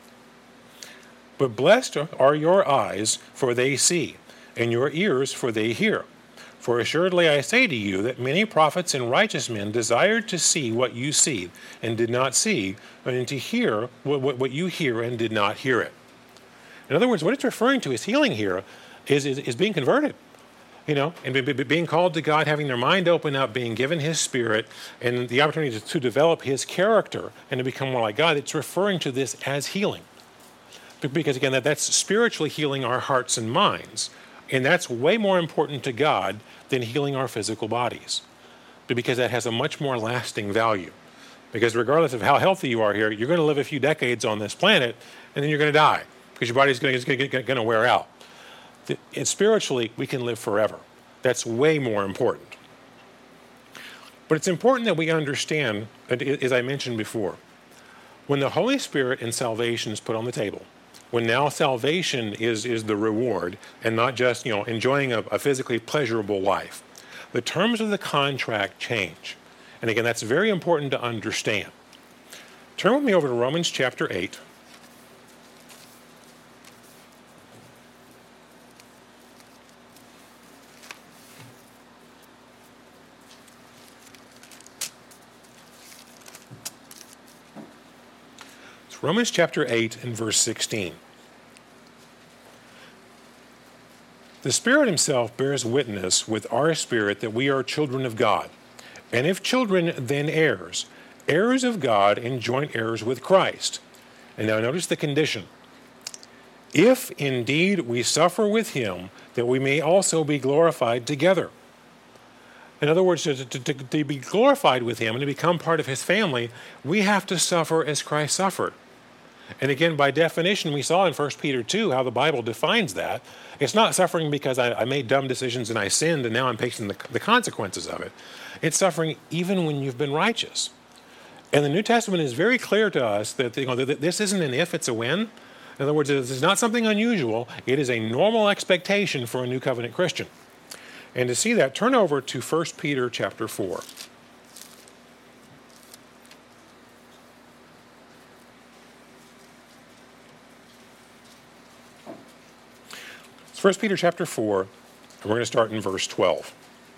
"But blessed are your eyes, for they see, and your ears, for they hear. For assuredly I say to you that many prophets and righteous men desired to see what you see, and did not see, and to hear what, what, what you hear, and did not hear it." In other words, what it's referring to as healing here is, is, is being converted. You know, and be, be, being called to God, having their mind open up, being given his spirit, and the opportunity to, to develop his character and to become more like God. It's referring to this as healing. Because again, that, that's spiritually healing our hearts and minds. And that's way more important to God than healing our physical bodies. Because that has a much more lasting value. Because regardless of how healthy you are here, you're going to live a few decades on this planet, and then you're going to die. Because your body's going to, going to wear out. And spiritually, we can live forever. That's way more important. But it's important that we understand, as I mentioned before, when the Holy Spirit and salvation is put on the table, when now salvation is, is the reward and not just, you know, enjoying a, a physically pleasurable life, the terms of the contract change. And again, that's very important to understand. Turn with me over to Romans chapter eight. Romans chapter eight and verse sixteen. "The Spirit himself bears witness with our spirit that we are children of God. And if children, then heirs, heirs of God and joint heirs with Christ." And now notice the condition. if indeed we suffer with him, that we may also be glorified together. In other words, to, to, to, to be glorified with him and to become part of his family, we have to suffer as Christ suffered. And again, by definition, we saw in First Peter two how the Bible defines that. It's not suffering because I, I made dumb decisions and I sinned and now I'm facing the, the consequences of it. It's suffering even when you've been righteous. And the New Testament is very clear to us that, you know, that this isn't an if, it's a when. In other words, this is not something unusual. It is a normal expectation for a New Covenant Christian. And to see that, turn over to First Peter chapter four. It's First Peter chapter four, and we're going to start in verse twelve.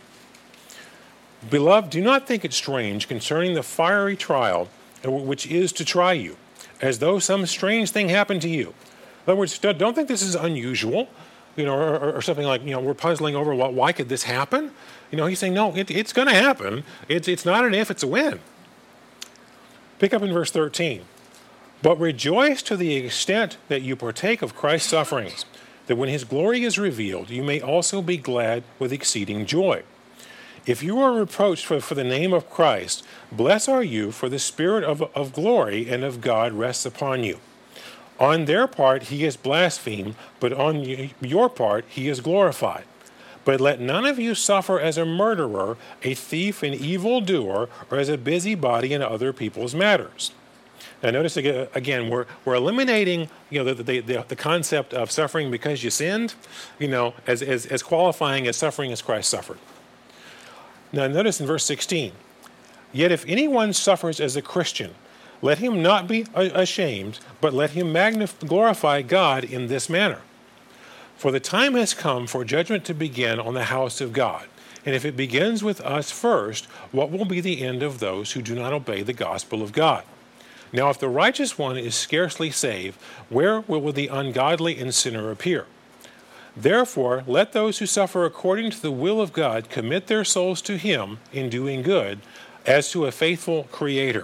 Beloved, do not think it strange concerning the fiery trial which is to try you, as though some strange thing happened to you. In other words, don't think this is unusual. You know, or, or something like, you know, we're puzzling over what, why could this happen? You know, he's saying, no, it, it's going to happen. It's, it's not an if, it's a when. Pick up in verse thirteen. But rejoice to the extent that you partake of Christ's sufferings, that when his glory is revealed, you may also be glad with exceeding joy. If you are reproached for, for the name of Christ, blessed are you, for the Spirit of, of glory and of God rests upon you. On their part he is blasphemed, but on your part he is glorified. But let none of you suffer as a murderer, a thief, an evildoer, or as a busybody in other people's matters. Now notice again, we're, we're eliminating, you know, the, the, the, the concept of suffering because you sinned, you know, as, as, as qualifying as suffering as Christ suffered. Now notice in verse sixteen, yet if anyone suffers as a Christian, let him not be ashamed, but let him magnify, glorify God in this manner. For the time has come for judgment to begin on the house of God. And if it begins with us first, what will be the end of those who do not obey the gospel of God? Now if the righteous one is scarcely saved, where will the ungodly and sinner appear? Therefore, let those who suffer according to the will of God commit their souls to him in doing good, as to a faithful Creator.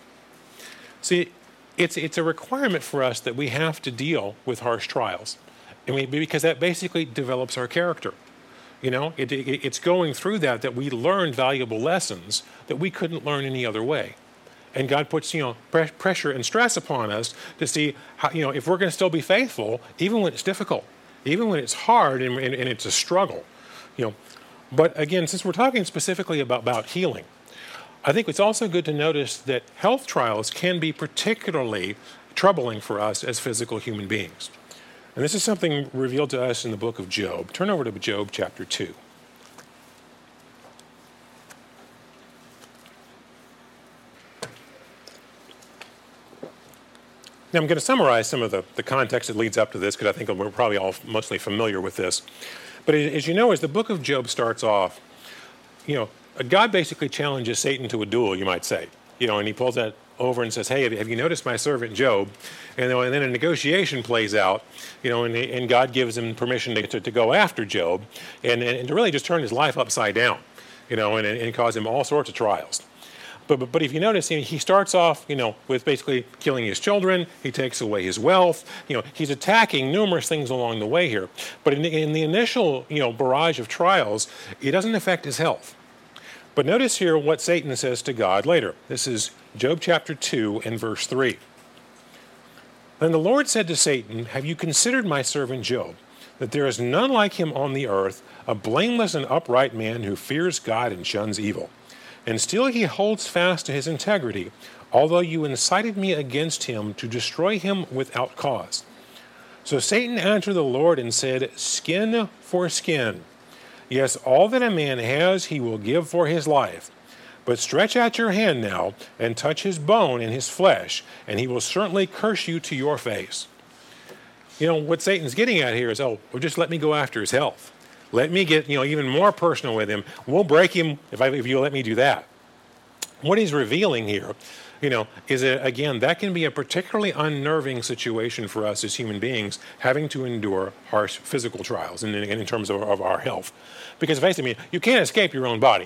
See, it's it's a requirement for us that we have to deal with harsh trials, I mean, because that basically develops our character. You know, it, it, it's going through that that we learn valuable lessons that we couldn't learn any other way. And God puts, you know, pre- pressure and stress upon us to see how, you know, if we're going to still be faithful, even when it's difficult, even when it's hard and, and, and it's a struggle, you know. But again, since we're talking specifically about, about healing, I think it's also good to notice that health trials can be particularly troubling for us as physical human beings. And this is something revealed to us in the book of Job. Turn over to Job chapter two. Now I'm going to summarize some of the, the context that leads up to this, because I think we're probably all mostly familiar with this. But as you know, as the book of Job starts off, you know, God basically challenges Satan to a duel, you might say. You know, and he pulls that over and says, hey, have you noticed my servant Job? And then a negotiation plays out, you know, and, and God gives him permission to, to, to go after Job and, and to really just turn his life upside down, you know, and, and cause him all sorts of trials. But, but, but if you notice, he starts off, you know, with basically killing his children. He takes away his wealth. You know, he's attacking numerous things along the way here. But in the, in the initial, you know, barrage of trials, it doesn't affect his health. But notice here what Satan says to God later. This is Job chapter two and verse three. Then the Lord said to Satan, have you considered my servant Job, that there is none like him on the earth, a blameless and upright man who fears God and shuns evil? And still he holds fast to his integrity, although you incited me against him to destroy him without cause. So Satan answered the Lord and said, skin for skin. Yes, all that a man has he will give for his life. But stretch out your hand now and touch his bone and his flesh, and he will certainly curse you to your face. You know, what Satan's getting at here is, oh, well, just let me go after his health. Let me get, you know, even more personal with him. We'll break him if, I, if you let me do that. What he's revealing here, you know, is that, again, that can be a particularly unnerving situation for us as human beings, having to endure harsh physical trials in, in, in terms of, of our health. Because basically, I mean, you can't escape your own body.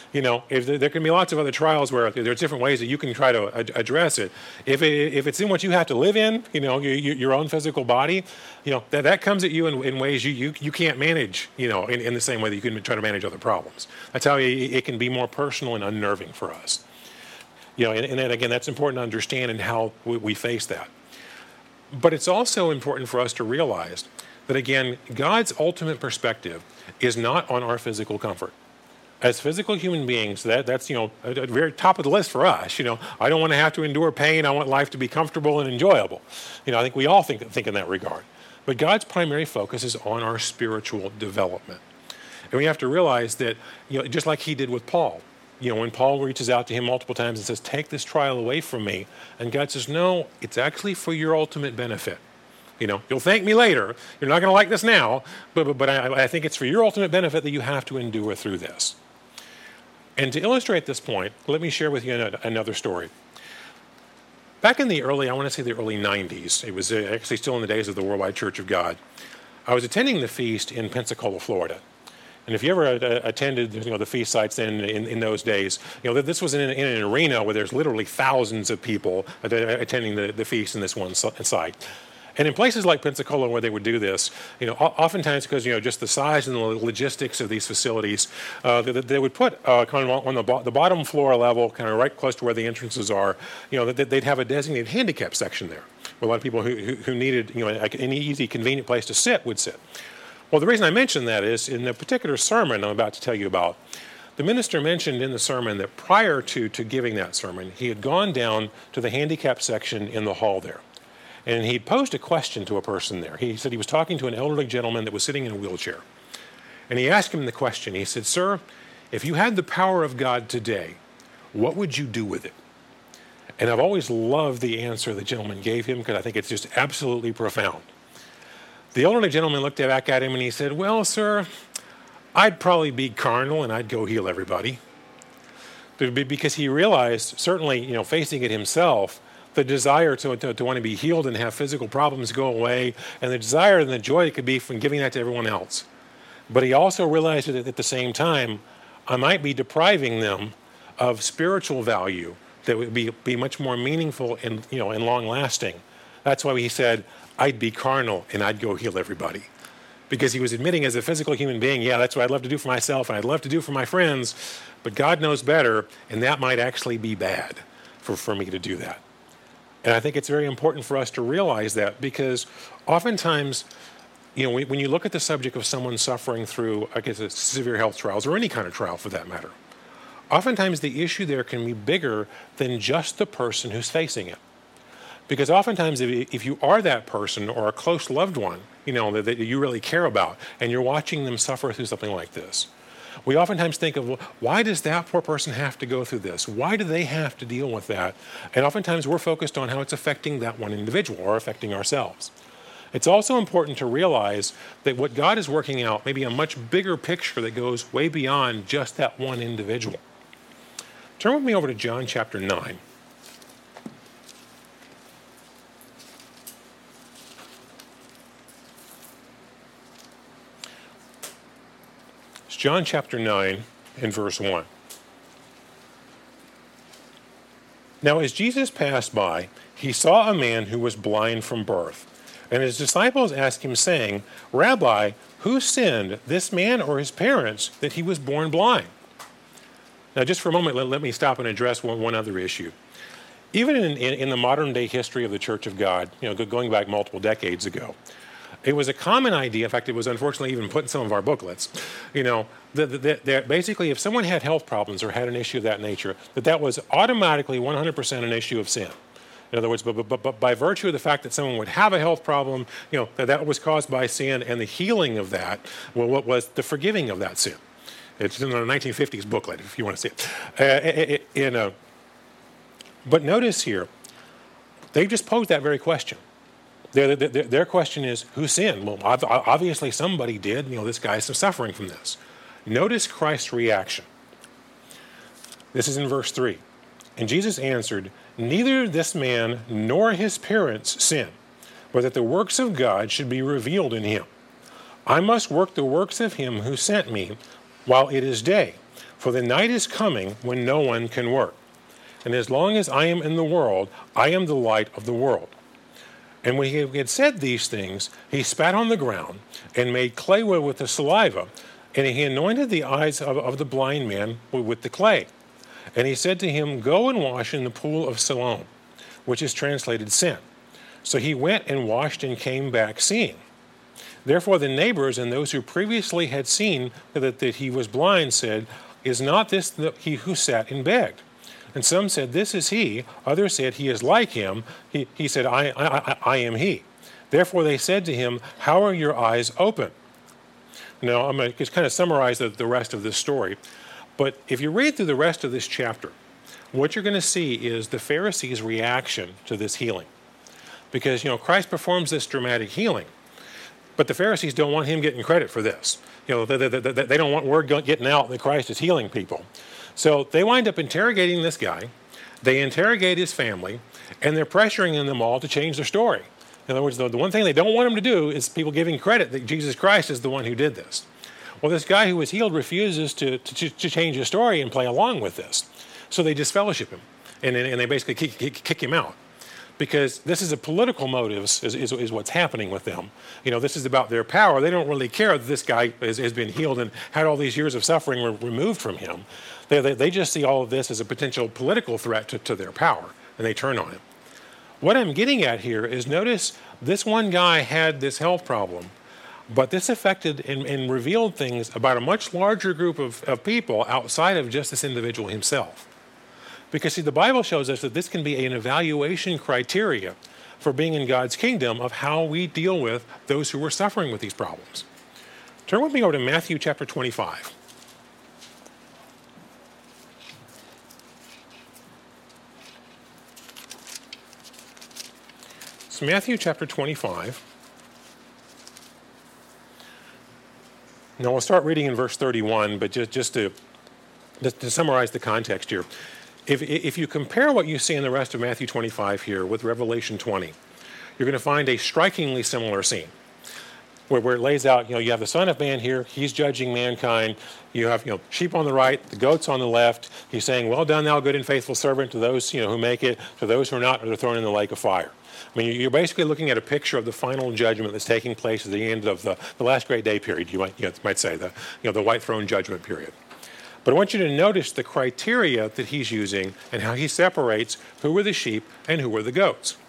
You know, if there, there can be lots of other trials where there's different ways that you can try to ad- address it. If it, if it's in what you have to live in, you know, your, your own physical body, you know, that, that comes at you in, in ways you, you, you can't manage, you know, in, in the same way that you can try to manage other problems. That's how it, it can be more personal and unnerving for us. You know, and, and then again, that's important to understand in how we, we face that. But it's also important for us to realize that, again, God's ultimate perspective is not on our physical comfort. As physical human beings, that, that's, you know, at the very top of the list for us. You know, I don't want to have to endure pain. I want life to be comfortable and enjoyable. You know, I think we all think, think in that regard. But God's primary focus is on our spiritual development. And we have to realize that, you know, just like he did with Paul, you know, when Paul reaches out to him multiple times and says, take this trial away from me. And God says, no, it's actually for your ultimate benefit. You know, you'll thank me later. You're not going to like this now, but, but, but I, I think it's for your ultimate benefit that you have to endure through this. And to illustrate this point, let me share with you another story. Back in the early, I want to say the early nineties, it was actually still in the days of the Worldwide Church of God, I was attending the feast in Pensacola, Florida. And if you ever uh, attended, you know, the feast sites in, in, in those days, you know, this was in an, in an arena where there's literally thousands of people attending the, the feast in this one site. And in places like Pensacola where they would do this, you know, oftentimes because, you know, just the size and the logistics of these facilities, uh, they, they would put uh, kind of on the, bo- the bottom floor level, kind of right close to where the entrances are, you know, they'd have a designated handicap section there where a lot of people who, who, who needed, you know, an easy, convenient place to sit would sit. Well, the reason I mention that is in the particular sermon I'm about to tell you about, the minister mentioned in the sermon that prior to, to giving that sermon, he had gone down to the handicap section in the hall there. And he posed a question to a person there. He said he was talking to an elderly gentleman that was sitting in a wheelchair. And he asked him the question. He said, sir, if you had the power of God today, what would you do with it? And I've always loved the answer the gentleman gave him because I think it's just absolutely profound. The elderly gentleman looked back at him and he said, well, sir, I'd probably be carnal and I'd go heal everybody. Because he realized, certainly, you know, facing it himself, the desire to, to, to want to be healed and have physical problems go away, and the desire and the joy it could be from giving that to everyone else. But he also realized that at the same time, I might be depriving them of spiritual value that would be, be much more meaningful and, you know, and long-lasting. That's why he said, I'd be carnal and I'd go heal everybody. Because he was admitting as a physical human being, yeah, that's what I'd love to do for myself and I'd love to do for my friends, but God knows better, and that might actually be bad for, for me to do that. And I think it's very important for us to realize that, because oftentimes, you know, when you look at the subject of someone suffering through, I guess, severe health trials, or any kind of trial for that matter, oftentimes the issue there can be bigger than just the person who's facing it. Because oftentimes if, if you are that person or a close loved one, you know, that, that you really care about, and you're watching them suffer through something like this, we oftentimes think of, well, why does that poor person have to go through this? Why do they have to deal with that? And oftentimes we're focused on how it's affecting that one individual or affecting ourselves. It's also important to realize that what God is working out may be a much bigger picture that goes way beyond just that one individual. Turn with me over to John chapter nine. John chapter nine and verse one. Now as Jesus passed by, he saw a man who was blind from birth. And his disciples asked him, saying, Rabbi, who sinned, this man or his parents, that he was born blind? Now just for a moment, let, let me stop and address one, one other issue. Even in, in, in the modern day history of the Church of God, you know, going back multiple decades ago, it was a common idea, in fact, it was unfortunately even put in some of our booklets, you know, that, that, that basically if someone had health problems or had an issue of that nature, that that was automatically one hundred percent an issue of sin. In other words, but, but, but by virtue of the fact that someone would have a health problem, you know, that that was caused by sin, and the healing of that, well, what was the forgiving of that sin? It's in the nineteen fifties booklet, if you want to see it. Uh, in a, but notice here, they just posed that very question. Their, their, their question is, who sinned? Well, obviously somebody did. You know, this guy's suffering from this. Notice Christ's reaction. This is in verse three. And Jesus answered, neither this man nor his parents sinned, but that the works of God should be revealed in him. I must work the works of him who sent me while it is day. For the night is coming when no one can work. And as long as I am in the world, I am the light of the world. And when he had said these things, he spat on the ground and made clay with the saliva, and he anointed the eyes of, of the blind man with the clay. And he said to him, Go and wash in the pool of Siloam, which is translated sin. So he went and washed and came back seeing. Therefore the neighbors and those who previously had seen that, that he was blind said, Is not this the, he who sat and begged? And some said, This is he. Others said, He is like him. He, he said, I, I, I, I am he. Therefore they said to him, How are your eyes open? Now, I'm going to just kind of summarize the, the rest of this story. But if you read through the rest of this chapter, what you're going to see is the Pharisees' reaction to this healing. Because, you know, Christ performs this dramatic healing, but the Pharisees don't want him getting credit for this. You know, they, they, they, they don't want word getting out that Christ is healing people. So they wind up interrogating this guy, they interrogate his family, and they're pressuring them all to change their story. In other words, the, the one thing they don't want him to do is people giving credit that Jesus Christ is the one who did this. Well, this guy who was healed refuses to, to, to change his story and play along with this. So they disfellowship him, and, and they basically kick, kick, kick him out. Because this is a political motives is, is, is what's happening with them. You know, this is about their power. They don't really care that this guy has, has been healed and had all these years of suffering re- removed from him. They, they, they just see all of this as a potential political threat to, to their power, and they turn on him. What I'm getting at here is notice this one guy had this health problem, but this affected and, and revealed things about a much larger group of, of people outside of just this individual himself. Because, see, the Bible shows us that this can be an evaluation criteria for being in God's kingdom of how we deal with those who are suffering with these problems. Turn with me over to Matthew chapter twenty-five. So Matthew chapter twenty-five. Now we'll start reading in verse thirty-one, but just, just to, just to summarize the context here. If, if you compare what you see in the rest of Matthew twenty-five here with Revelation twenty, you're going to find a strikingly similar scene where, where it lays out, you know, you have the Son of Man here, he's judging mankind. You have, you know, sheep on the right, the goats on the left. He's saying, well done, thou good and faithful servant, to those, you know, who make it, to those who are not, are thrown in the lake of fire. I mean, you're basically looking at a picture of the final judgment that's taking place at the end of the, the last great day period, you might, you know, might say, the, you know, the white throne judgment period. But I want you to notice the criteria that he's using and how he separates who were the sheep and who were the goats.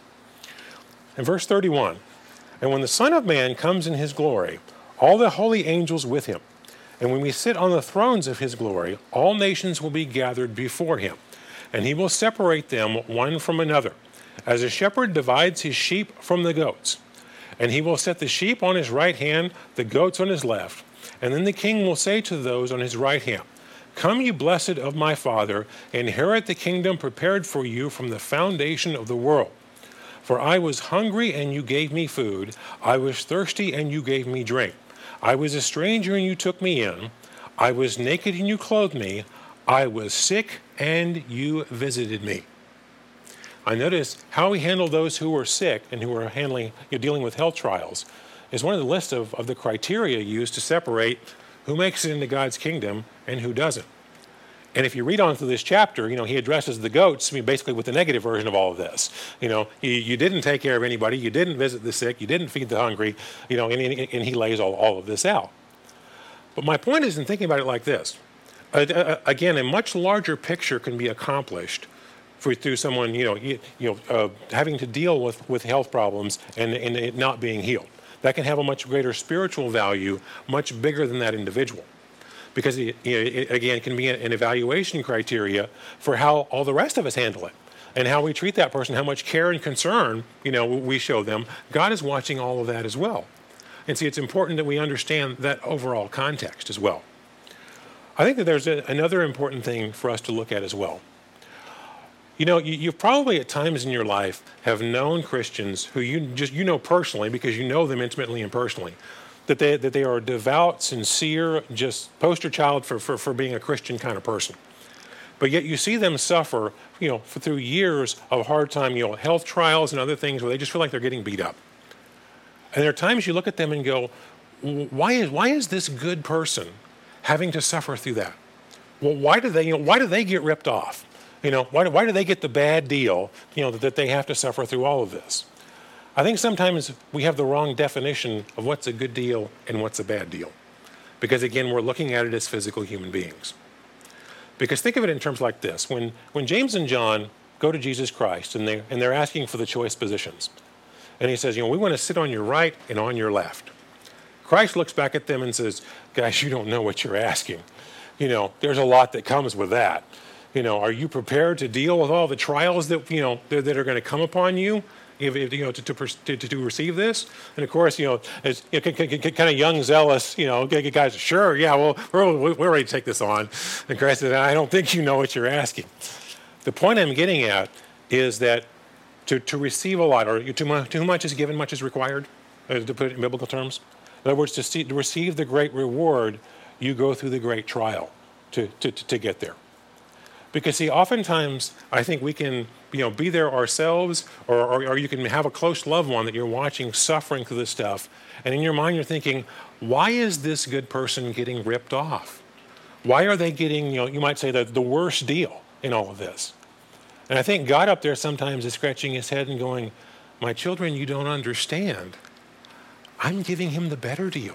In verse thirty-one, and when the Son of Man comes in his glory, all the holy angels with him, and when we sit on the thrones of his glory, all nations will be gathered before him, and he will separate them one from another, as a shepherd divides his sheep from the goats. And he will set the sheep on his right hand, the goats on his left. And then the king will say to those on his right hand, Come, you blessed of my Father, inherit the kingdom prepared for you from the foundation of the world. For I was hungry, and you gave me food. I was thirsty, and you gave me drink. I was a stranger, and you took me in. I was naked, and you clothed me. I was sick, and you visited me. I notice how he handled those who were sick and who were handling, you know, dealing with health trials is one of the list of, of the criteria used to separate who makes it into God's kingdom and who doesn't. And if you read on through this chapter, you know, he addresses the goats, I mean, basically with the negative version of all of this. You know, you, you didn't take care of anybody, you didn't visit the sick, you didn't feed the hungry, you know, and, and he lays all, all of this out. But my point is in thinking about it like this. Uh, again, a much larger picture can be accomplished for, through someone, you know, you, you know, uh, having to deal with, with health problems and, and it not being healed. That can have a much greater spiritual value, much bigger than that individual. Because, it, you know, it, again, it can be an evaluation criteria for how all the rest of us handle it and how we treat that person, how much care and concern, you know, we show them. God is watching all of that as well. And see, it's important that we understand that overall context as well. I think that there's a, another important thing for us to look at as well. You know, you, you probably at times in your life have known Christians who you just, you know personally because you know them intimately and personally, that they, that they are devout, sincere, just poster child for, for, for being a Christian kind of person. But yet you see them suffer, you know, for, through years of hard time, you know, health trials and other things where they just feel like they're getting beat up. And there are times you look at them and go, why is, why is this good person having to suffer through that? Well, why do they, you know, why do they get ripped off? You know, why do, why do they get the bad deal, you know, that, that they have to suffer through all of this? I think sometimes we have the wrong definition of what's a good deal and what's a bad deal. Because again, we're looking at it as physical human beings. Because think of it in terms like this. When, when James and John go to Jesus Christ and, they, and they're asking for the choice positions, and he says, you know, we want to sit on your right and on your left. Christ looks back at them and says, guys, you don't know what you're asking. You know, there's a lot that comes with that. You know, are you prepared to deal with all the trials that, you know, that, that are going to come upon you? If, if, you know, to, to, to, to receive this? And of course, you know, as you know, kind of young, zealous, you know, guys, sure, yeah, well, we're, we're ready to take this on. And Christ said, I don't think you know what you're asking. The point I'm getting at is that to, to receive a lot, or too much, too much is given, much is required, uh, to put it in biblical terms. In other words, to, see, to receive the great reward, you go through the great trial to, to, to, to get there. Because see, oftentimes I think we can, you know, be there ourselves, or, or, or you can have a close loved one that you're watching suffering through this stuff, and in your mind you're thinking, why is this good person getting ripped off? Why are they getting, you know, you might say the, the worst deal in all of this? And I think God up there sometimes is scratching his head and going, my children, you don't understand. I'm giving him the better deal.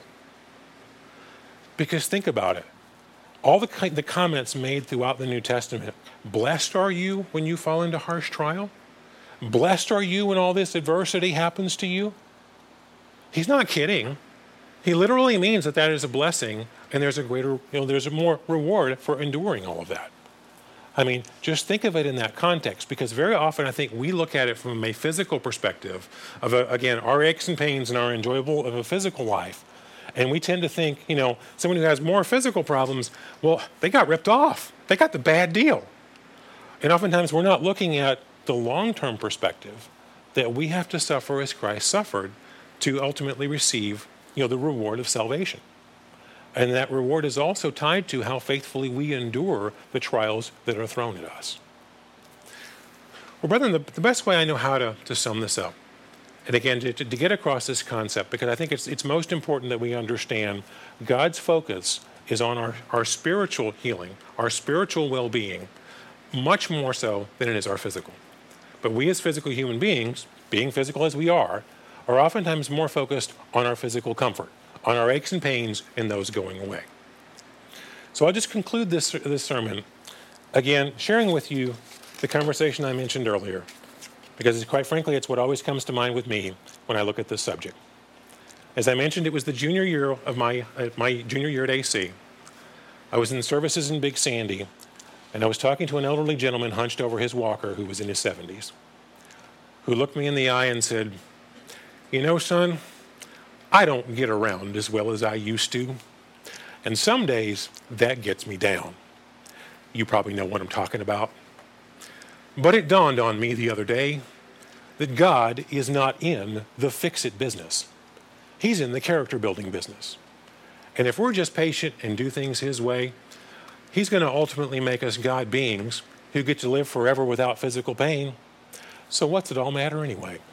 Because think about it. All the, the comments made throughout the New Testament, blessed are you when you fall into harsh trial? Blessed are you when all this adversity happens to you? He's not kidding. He literally means that that is a blessing, and there's a greater, you know, there's a more reward for enduring all of that. I mean, just think of it in that context, because very often I think we look at it from a physical perspective of, a, again, our aches and pains and our enjoyable of a physical life. And we tend to think, you know, someone who has more physical problems, well, they got ripped off. They got the bad deal. And oftentimes we're not looking at the long-term perspective that we have to suffer as Christ suffered to ultimately receive, you know, the reward of salvation. And that reward is also tied to how faithfully we endure the trials that are thrown at us. Well, brethren, the, the best way I know how to, to sum this up, and again, to, to get across this concept, because I think it's, it's most important that we understand God's focus is on our, our spiritual healing, our spiritual well-being, much more so than it is our physical. But we as physical human beings, being physical as we are, are oftentimes more focused on our physical comfort, on our aches and pains, and those going away. So I'll just conclude this, this sermon, again, sharing with you the conversation I mentioned earlier, because quite frankly, it's what always comes to mind with me when I look at this subject. As I mentioned, it was the junior year of my, uh, my junior year at A C. I was in the services in Big Sandy, and I was talking to an elderly gentleman hunched over his walker who was in his seventies, who looked me in the eye and said, you know, son, I don't get around as well as I used to, and some days that gets me down. You probably know what I'm talking about. But it dawned on me the other day that God is not in the fix-it business. He's in the character-building business. And if we're just patient and do things his way, he's going to ultimately make us God beings who get to live forever without physical pain. So what's it all matter anyway?